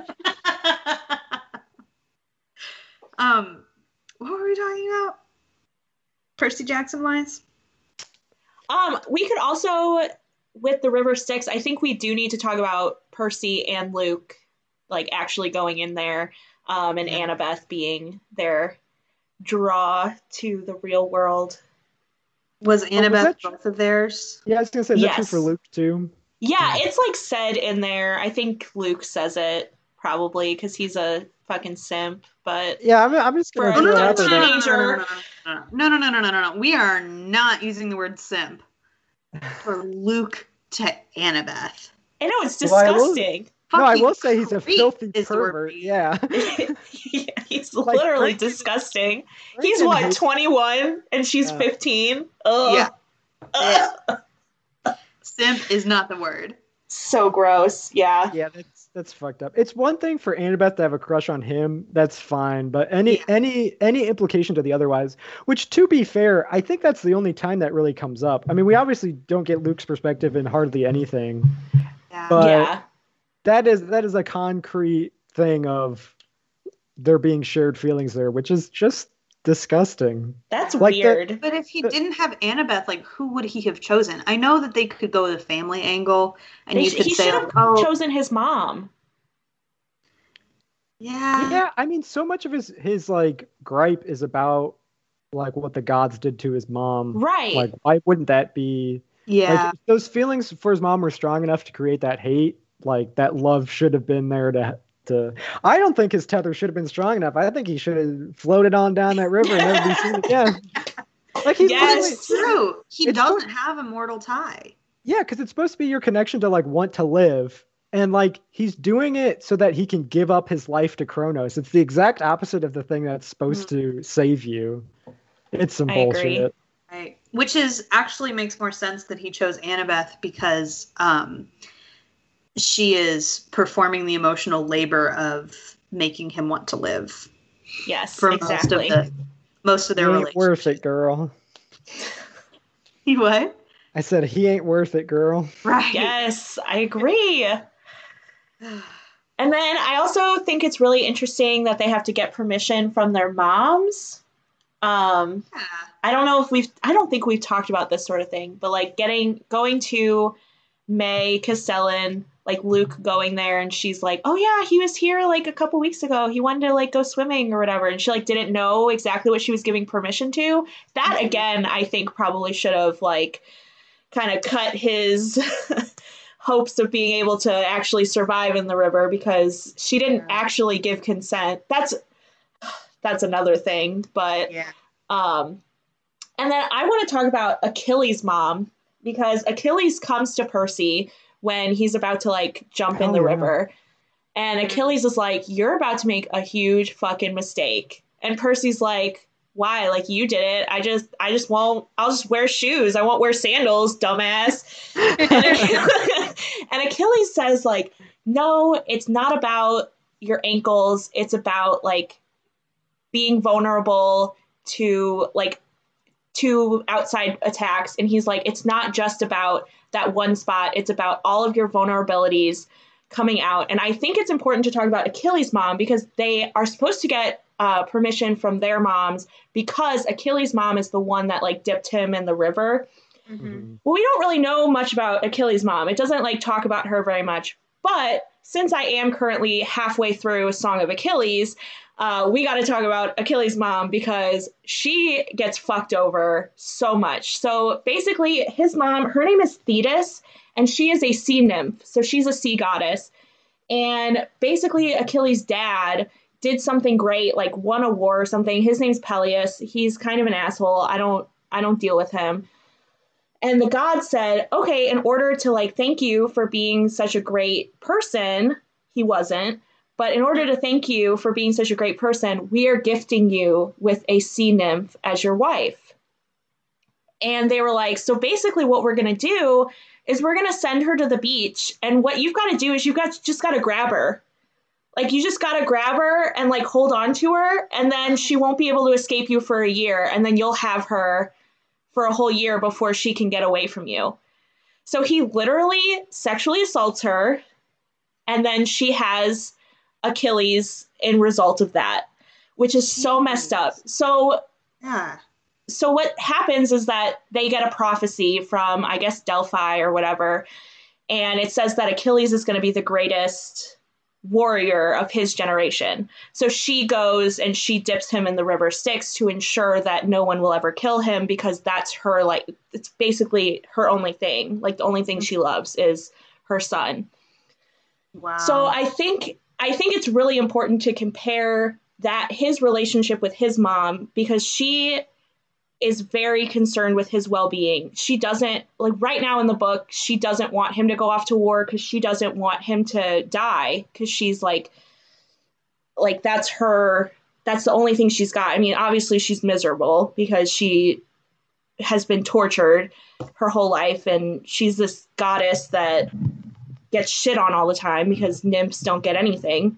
um, what were we talking about? Percy Jackson wise? Um, we could also, with the River Styx, I think we do need to talk about Percy and Luke, like, actually going in there, um, and Yeah. Annabeth being their draw to the real world. Was Annabeth that tr- both of theirs? Yeah, I was gonna say, is that true Yes. for Luke too? Yeah, it's like said in there. I think Luke says it probably because he's a fucking simp, but Yeah, I'm, I'm just gonna For throw it another out there. that- teenager. No, no, no, no, no, no, no, no. We are not using the word simp for Luke to Annabeth. I know it's Well, I will- disgusting. No, I Fucking will say he's a creep filthy is the word pervert. we use. Yeah. Yeah, he's Like, literally Franken- disgusting. He's Franken what, hates- twenty-one and she's Yeah. fifteen? Ugh. Yeah. Ugh. Simp is not the word. So gross. Yeah. Yeah, that's that's fucked up. It's one thing for Annabeth to have a crush on him, that's fine, but any Yeah. any any implication to the otherwise, which to be fair, I think that's the only time that really comes up. I mean, we obviously don't get Luke's perspective in hardly anything, Yeah. but yeah. that is that is a concrete thing of there being shared feelings there, which is just disgusting. That's like the- weird. But if he didn't have Annabeth, like, who would he have chosen? I know that they could go the family angle, and They you sh- could he say, should like, have oh, chosen his mom. yeah. Yeah, I mean, so much of his his like gripe is about like what the gods did to his mom. Right. Like, why wouldn't that be? Yeah. Like, if those feelings for his mom were strong enough to create that hate. Like, that love should have been there to to. I don't think his tether should have been strong enough. I think he should have floated on down that river and never be seen again. Like, he's Yes. literally- It's true. He It's doesn't have a mortal tie. yeah, because it's supposed to be your connection to like want to live. And like he's doing it so that he can give up his life to Kronos. It's the exact opposite of the thing that's supposed to save you. It's some I bullshit. agree. Right. Which is actually makes more sense that he chose Annabeth because um, she is performing the emotional labor of making him want to live Yes, for exactly. most of the most of their He ain't relationship. worth it, girl. What? I said he ain't worth it, girl. Right. Yes, I agree. And then I also think it's really interesting that they have to get permission from their moms. Um, Yeah. I don't know if we've, I don't think we've talked about this sort of thing, but like getting, going to May Castellan, like Luke going there and she's like, oh yeah, he was here like a couple weeks ago. He wanted to like go swimming or whatever. And she like didn't know exactly what she was giving permission to. That Mhm. again, I think probably should have like kind of cut his hopes of being able to actually survive in the river because she didn't Yeah. actually give consent. That's that's another thing, but Yeah. um and then I want to talk about Achilles' mom because Achilles comes to Percy when he's about to like jump in Oh, the yeah. river. And Achilles is like, "You're about to make a huge fucking mistake." And Percy's like, "Why? Like you did it. I just I just won't I'll just wear shoes. I won't wear sandals, dumbass." and, and Achilles says like, "No, it's not about your ankles. It's about like being vulnerable to like to outside attacks." And he's like, "It's not just about that one spot. It's about all of your vulnerabilities coming out." And I think it's important to talk about Achilles' mom because they are supposed to get uh, permission from their moms because Achilles' mom is the one that like dipped him in the river. Mm-hmm. Well, we don't really know much about Achilles' mom. It doesn't like talk about her very much. But since I am currently halfway through A Song of Achilles, uh, we got to talk about Achilles' mom because she gets fucked over so much. So basically, his mom, her name is Thetis, and she is a sea nymph. So she's a sea goddess. And basically, Achilles' dad did something great, like won a war or something. His name's Peleus. He's kind of an asshole. I don't, I don't deal with him. And the god said, "Okay, in order to like thank you for being such a great person," he wasn't, "but in order to thank you for being such a great person, we are gifting you with a sea nymph as your wife." And they were like, "So basically what we're going to do is we're going to send her to the beach. And what you've got to do is you've got just got to grab her. Like you just got to grab her and like hold on to her. And then she won't be able to escape you for a year. And then you'll have her for a whole year before she can get away from you." So he literally sexually assaults her, and then she has Achilles in result of that, which is so messed up. So Yeah. so what happens is that they get a prophecy from, I guess, Delphi or whatever, and it says that Achilles is going to be the greatest warrior of his generation. So she goes and she dips him in the river Styx to ensure that no one will ever kill him because that's her, like, it's basically her only thing. Like, the only thing she loves is her son. Wow. So I think I think it's really important to compare that his relationship with his mom because she is very concerned with his well-being. She doesn't, like right now in the book, she doesn't want him to go off to war because she doesn't want him to die because she's like, like that's her, that's the only thing she's got. I mean, obviously she's miserable because she has been tortured her whole life and she's this goddess that gets shit on all the time because nymphs don't get anything.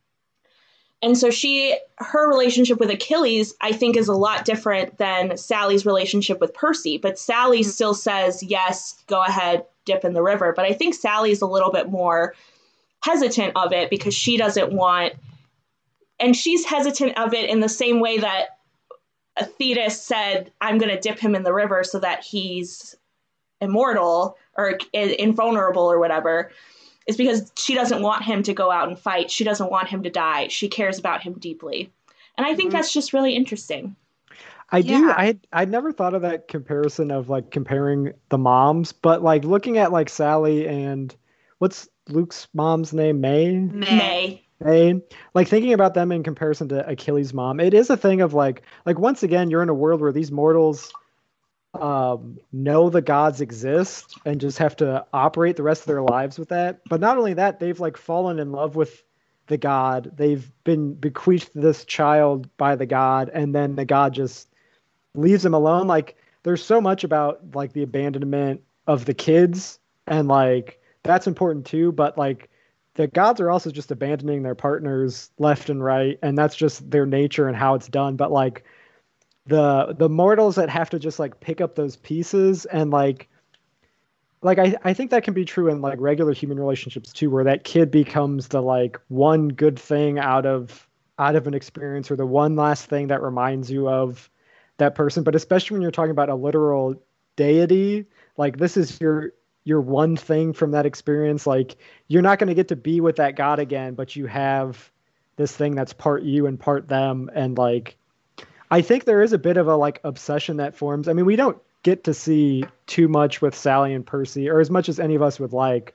And so she, her relationship with Achilles, I think, is a lot different than Sally's relationship with Percy. But Sally mm-hmm. still says, yes, go ahead, dip in the river. But I think Sally's a little bit more hesitant of it because she doesn't want, and she's hesitant of it in the same way that Thetis said, I'm going to dip him in the river so that he's immortal or invulnerable or whatever. Is because she doesn't want him to go out and fight. She doesn't want him to die. She cares about him deeply. And I think mm-hmm. that's just really interesting. I yeah. do. I I never thought of that comparison of like comparing the moms, but like looking at like Sally and what's Luke's mom's name? May? May. May. Like thinking about them in comparison to Achilles' mom, it is a thing of like, like once again, you're in a world where these mortals um know the gods exist and just have to operate the rest of their lives with that. But not only that, they've like fallen in love with the god. They've been bequeathed this child by the god, and then the god just leaves them alone. Like there's so much about like the abandonment of the kids, and like that's important too, but like the gods are also just abandoning their partners left and right, and that's just their nature and how it's done. But like the the mortals that have to just like pick up those pieces and like like I, I think that can be true in like regular human relationships too, where that kid becomes the like one good thing out of out of an experience, or the one last thing that reminds you of that person. But especially when you're talking about a literal deity, like this is your your one thing from that experience. Like you're not going to get to be with that god again, but you have this thing that's part you and part them. And like I think there is a bit of a like obsession that forms. I mean, we don't get to see too much with Sally and Percy, or as much as any of us would like,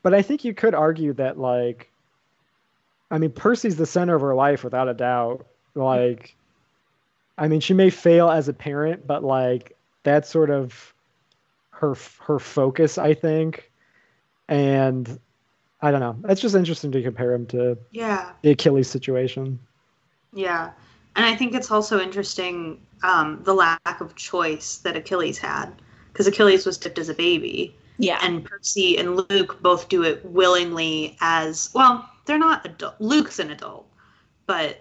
but I think you could argue that, like, I mean, Percy's the center of her life without a doubt. Like, I mean, she may fail as a parent, but like that's sort of her her focus, I think. And I don't know. It's just interesting to compare him to Yeah. the Achilles situation. Yeah. And I think it's also interesting um, the lack of choice that Achilles had, because Achilles was tipped as a baby. Yeah. And Percy and Luke both do it willingly as, well, they're not adult. Luke's an adult, but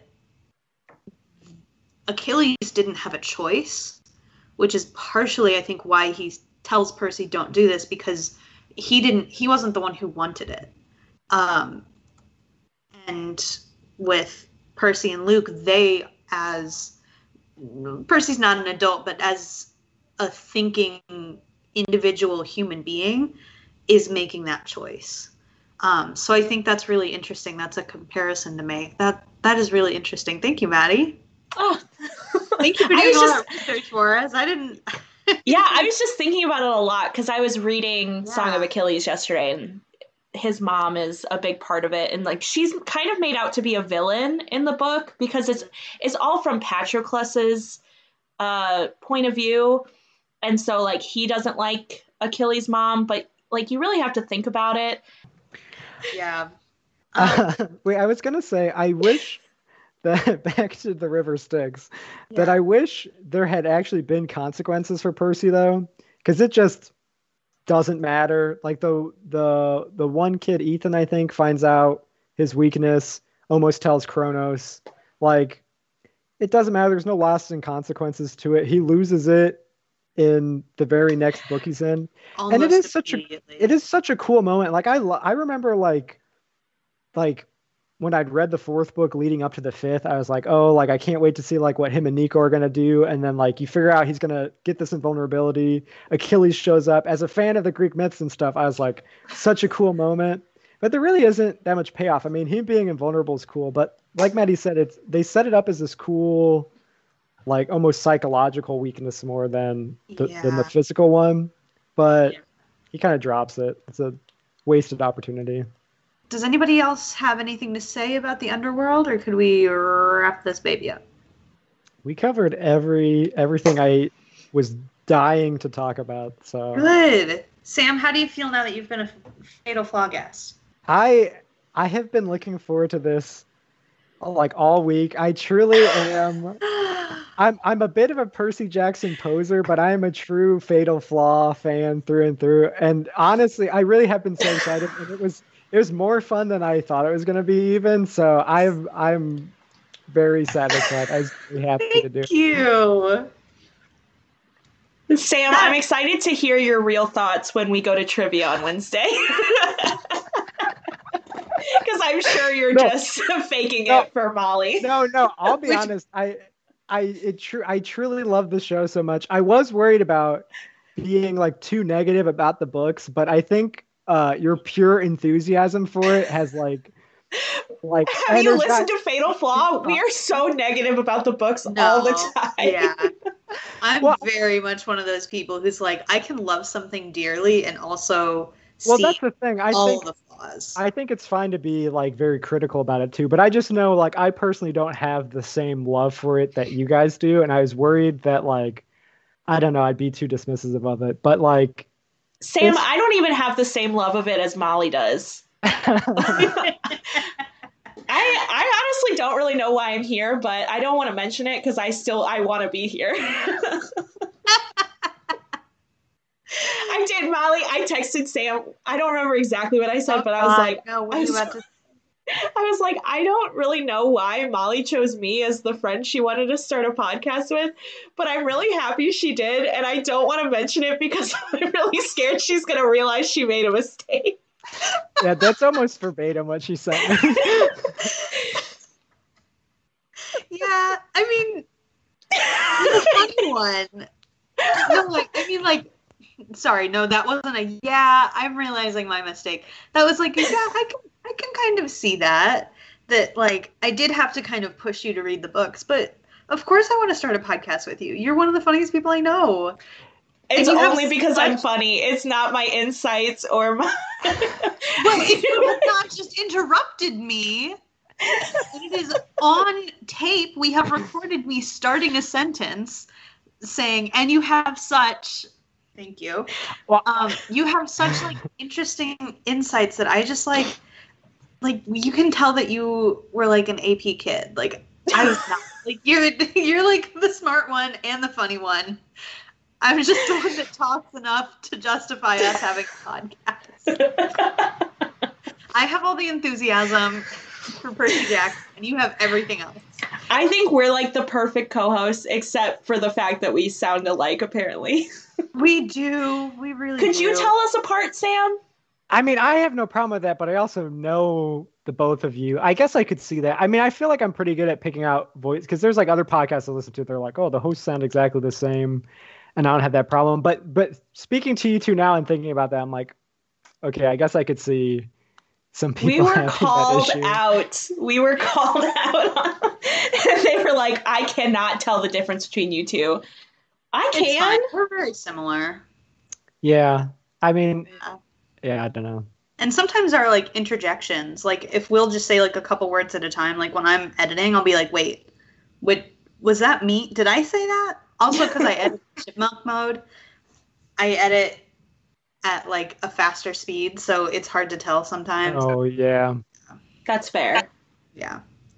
Achilles didn't have a choice, which is partially, I think, why he tells Percy don't do this, because he didn't, he wasn't the one who wanted it. Um, and with Percy and Luke, they, as Percy's not an adult, but as a thinking individual human being, is making that choice. Um, so I think that's really interesting. That's a comparison to make. That that is really interesting. Thank you, Maddie. Oh, thank you for doing all just, that research for us. I didn't. Yeah, I was just thinking about it a lot because I was reading Yeah. Song of Achilles yesterday, and his mom is a big part of it, and like she's kind of made out to be a villain in the book because it's it's all from Patroclus's uh, point of view, and so like he doesn't like Achilles' mom, but like you really have to think about it. Yeah. Um, uh, wait, I was gonna say I wish that back to the river Styx, yeah. that I wish there had actually been consequences for Percy though, because it just doesn't matter. Like the the the one kid, Ethan, I think, finds out his weakness, almost tells Kronos. Like it doesn't matter. There's no lasting consequences to it. He loses it in the very next book he's in, almost and it is such a it is such a cool moment. Like I I remember like like. when I'd read the fourth book leading up to the fifth, I was like, oh, like, I can't wait to see like what him and Nico are going to do. And then like, you figure out he's going to get this invulnerability. Achilles shows up. As a fan of the Greek myths and stuff, I was like, such a cool moment, but there really isn't that much payoff. I mean, him being invulnerable is cool, but like Maddie said, it's, they set it up as this cool, like almost psychological weakness more than the, yeah. than the physical one, but yeah. he kind of drops it. It's a wasted opportunity. Does anybody else have anything to say about the underworld, or could we wrap this baby up? We covered every everything I was dying to talk about. So good. Sam, how do you feel now that you've been a Fatal Flaw guest? I I have been looking forward to this like all week. I truly am. I'm I'm a bit of a Percy Jackson poser, but I am a true Fatal Flaw fan through and through. And honestly, I really have been so excited, and it was. It was more fun than I thought it was going to be even. So I've, I'm very satisfied. I was really happy Thank to do it. Thank you. Sam, I'm excited to hear your real thoughts when we go to trivia on Wednesday. Because I'm sure you're no, just faking no, it for Molly. No, no, I'll be Which... honest. I, I, it tr- I truly love the show so much. I was worried about being like too negative about the books, but I think Uh, your pure enthusiasm for it has like, like. Have you listened to Fatal Flaw? We are so negative about the books no, all the time. Yeah, I'm well, very much one of those people who's like, I can love something dearly and also see well, that's the thing. I all think, the flaws. I think it's fine to be like very critical about it too, but I just know like I personally don't have the same love for it that you guys do, and I was worried that like, I don't know, I'd be too dismissive of it, but like. Sam, I don't even have the same love of it as Molly does. I I honestly don't really know why I'm here, but I don't want to mention it because I still I want to be here. I did, Molly. I texted Sam. I don't remember exactly what I said, oh, but I was like, no, what I are was, you about to I was like, I don't really know why Molly chose me as the friend she wanted to start a podcast with, but I'm really happy she did, and I don't want to mention it because I'm really scared she's going to realize she made a mistake. Yeah, that's almost verbatim what she said. Yeah, I mean, it's a funny one. No, like, I mean, like, sorry, no, that wasn't a, yeah, I'm realizing my mistake. That was like, yeah, I can I can kind of see that, that, like, I did have to kind of push you to read the books, but of course I want to start a podcast with you. You're one of the funniest people I know. It's And you have only because I'm such- funny. It's not my insights or my. Well, if you had not just interrupted me, it is on tape. We have recorded me starting a sentence saying, and you have such, thank you. Well- Um, you have such like interesting insights that I just like, like you can tell that you were like an A P kid. Like I was not. Like you're, you're like the smart one and the funny one. I'm just the one that talks enough to justify us having a podcast. I have all the enthusiasm for Percy Jackson, and you have everything else. I think we're like the perfect co-hosts, except for the fact that we sound alike, apparently. We do. We really Could do. you tell us apart, Sam? I mean, I have no problem with that, but I also know the both of you. I guess I could see that. I mean, I feel like I'm pretty good at picking out voice because there's like other podcasts I listen to. They're like, oh, the hosts sound exactly the same, and I don't have that problem. But but speaking to you two now and thinking about that, I'm like, okay, I guess I could see some people. We were having called that issue. out. We were called out. And they were like, I cannot tell the difference between you two. I It's can. fine. We're very similar. Yeah, I mean, Yeah. yeah, I don't know. And sometimes our like interjections, like if we'll just say like a couple words at a time, like when I'm editing, I'll be like, wait, what was that me? Did I say that? Also, because I edit in chipmunk mode, I edit at like a faster speed, so it's hard to tell sometimes. Oh yeah. That's fair. Yeah.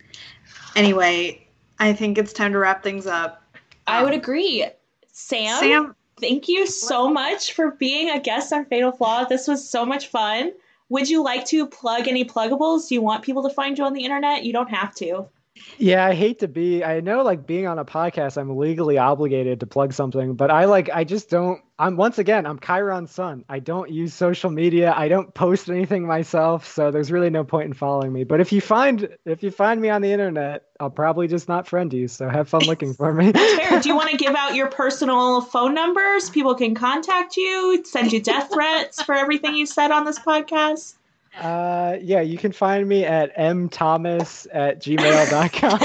Anyway, I think it's time to wrap things up. I would agree. Sam, Sam, thank you so much for being a guest on Fatal Flaw. This was so much fun. Would you like to plug any pluggables? Do you want people to find you on the internet? You don't have to. Yeah, I hate to be, I know like being on a podcast, I'm legally obligated to plug something, but I like, I just don't, I'm once again, I'm Chiron's son. I don't use social media. I don't post anything myself. So there's really no point in following me. But if you find, if you find me on the internet, I'll probably just not friend you. So have fun looking for me. Fair. Do you want to give out your personal phone numbers? People can contact you, send you death threats for everything you said on this podcast. Uh, yeah, you can find me at mthomas at gmail dot com.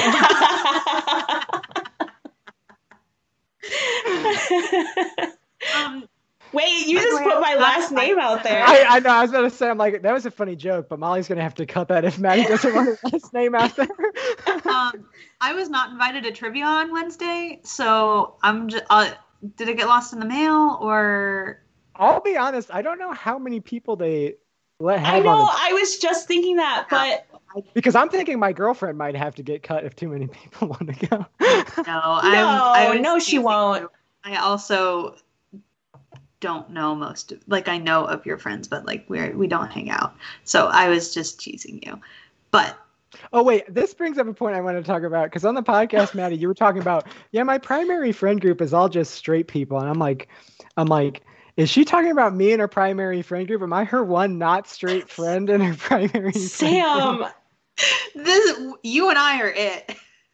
um, Wait, you By the just way, put my I'm last not- name out there. I, I know, I was going to say, I'm like, that was a funny joke, but Molly's going to have to cut that if Maddie doesn't want her last name out there. um, I was not invited to trivia on Wednesday, so I'm just. Uh, did it get lost in the mail or? I'll be honest, I don't know how many people they let I have know, on it. I was just thinking that, but Because I'm thinking my girlfriend might have to get cut if too many people want to go. No, I'm, I was no, she teasing won't. you. I also don't know most of, like I know of your friends, but like we're we don't hang out. So I was just teasing you. But Oh, wait, this brings up a point I want to talk about. Because on the podcast, Maddie, you were talking about, yeah, my primary friend group is all just straight people. And I'm like, I'm like, is she talking about me and her primary friend group? Am I her one not straight friend in her primary friend Sam, group? this you and I are it.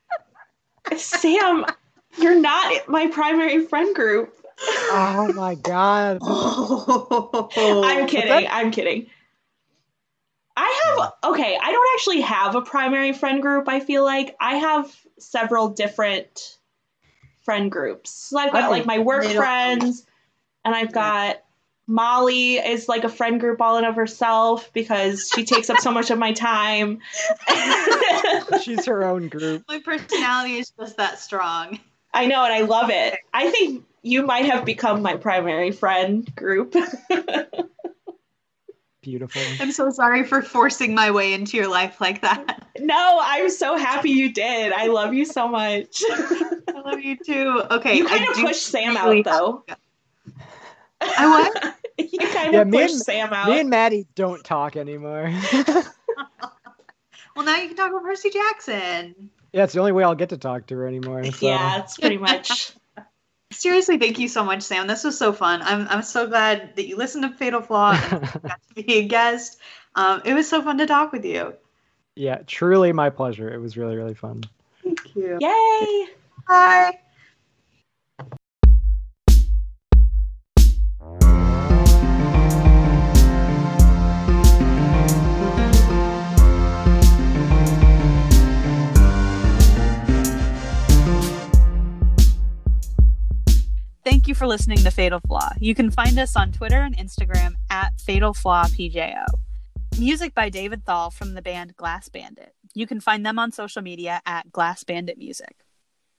Sam, you're not my primary friend group. Oh my God. I'm kidding. I'm kidding. I have, okay, I don't actually have a primary friend group, I feel like. I have several different friend groups. So I've got like my work They don't- friends, and I've got Molly is like a friend group all in of herself because she takes up so much of my time. She's her own group. My personality is just that strong. I know, and I love it. I think you might have become my primary friend group. Beautiful. I'm so sorry for forcing my way into your life like that. No, I'm so happy you did. I love you so much. I love you too. Okay, You kind I of do pushed Sam really- out, though. I what? You kind Yeah, of me pushed and- Sam out. Me and Maddie don't talk anymore. Well, now you can talk about Percy Jackson. Yeah, it's the only way I'll get to talk to her anymore. So. Yeah, it's pretty much. Seriously, thank you so much, Sam. This was so fun. I'm I'm so glad that you listened to Fatal Flaw and got to be a guest. Um, it was so fun to talk with you. Yeah, truly my pleasure. It was really, really fun. Thank you. Yay! Bye. Thank you you for listening to Fatal Flaw. You can find us on Twitter and Instagram at Fatal Flaw P J O. Music by David Thal from the band Glass Bandit. You can find them on social media at Glass Bandit Music.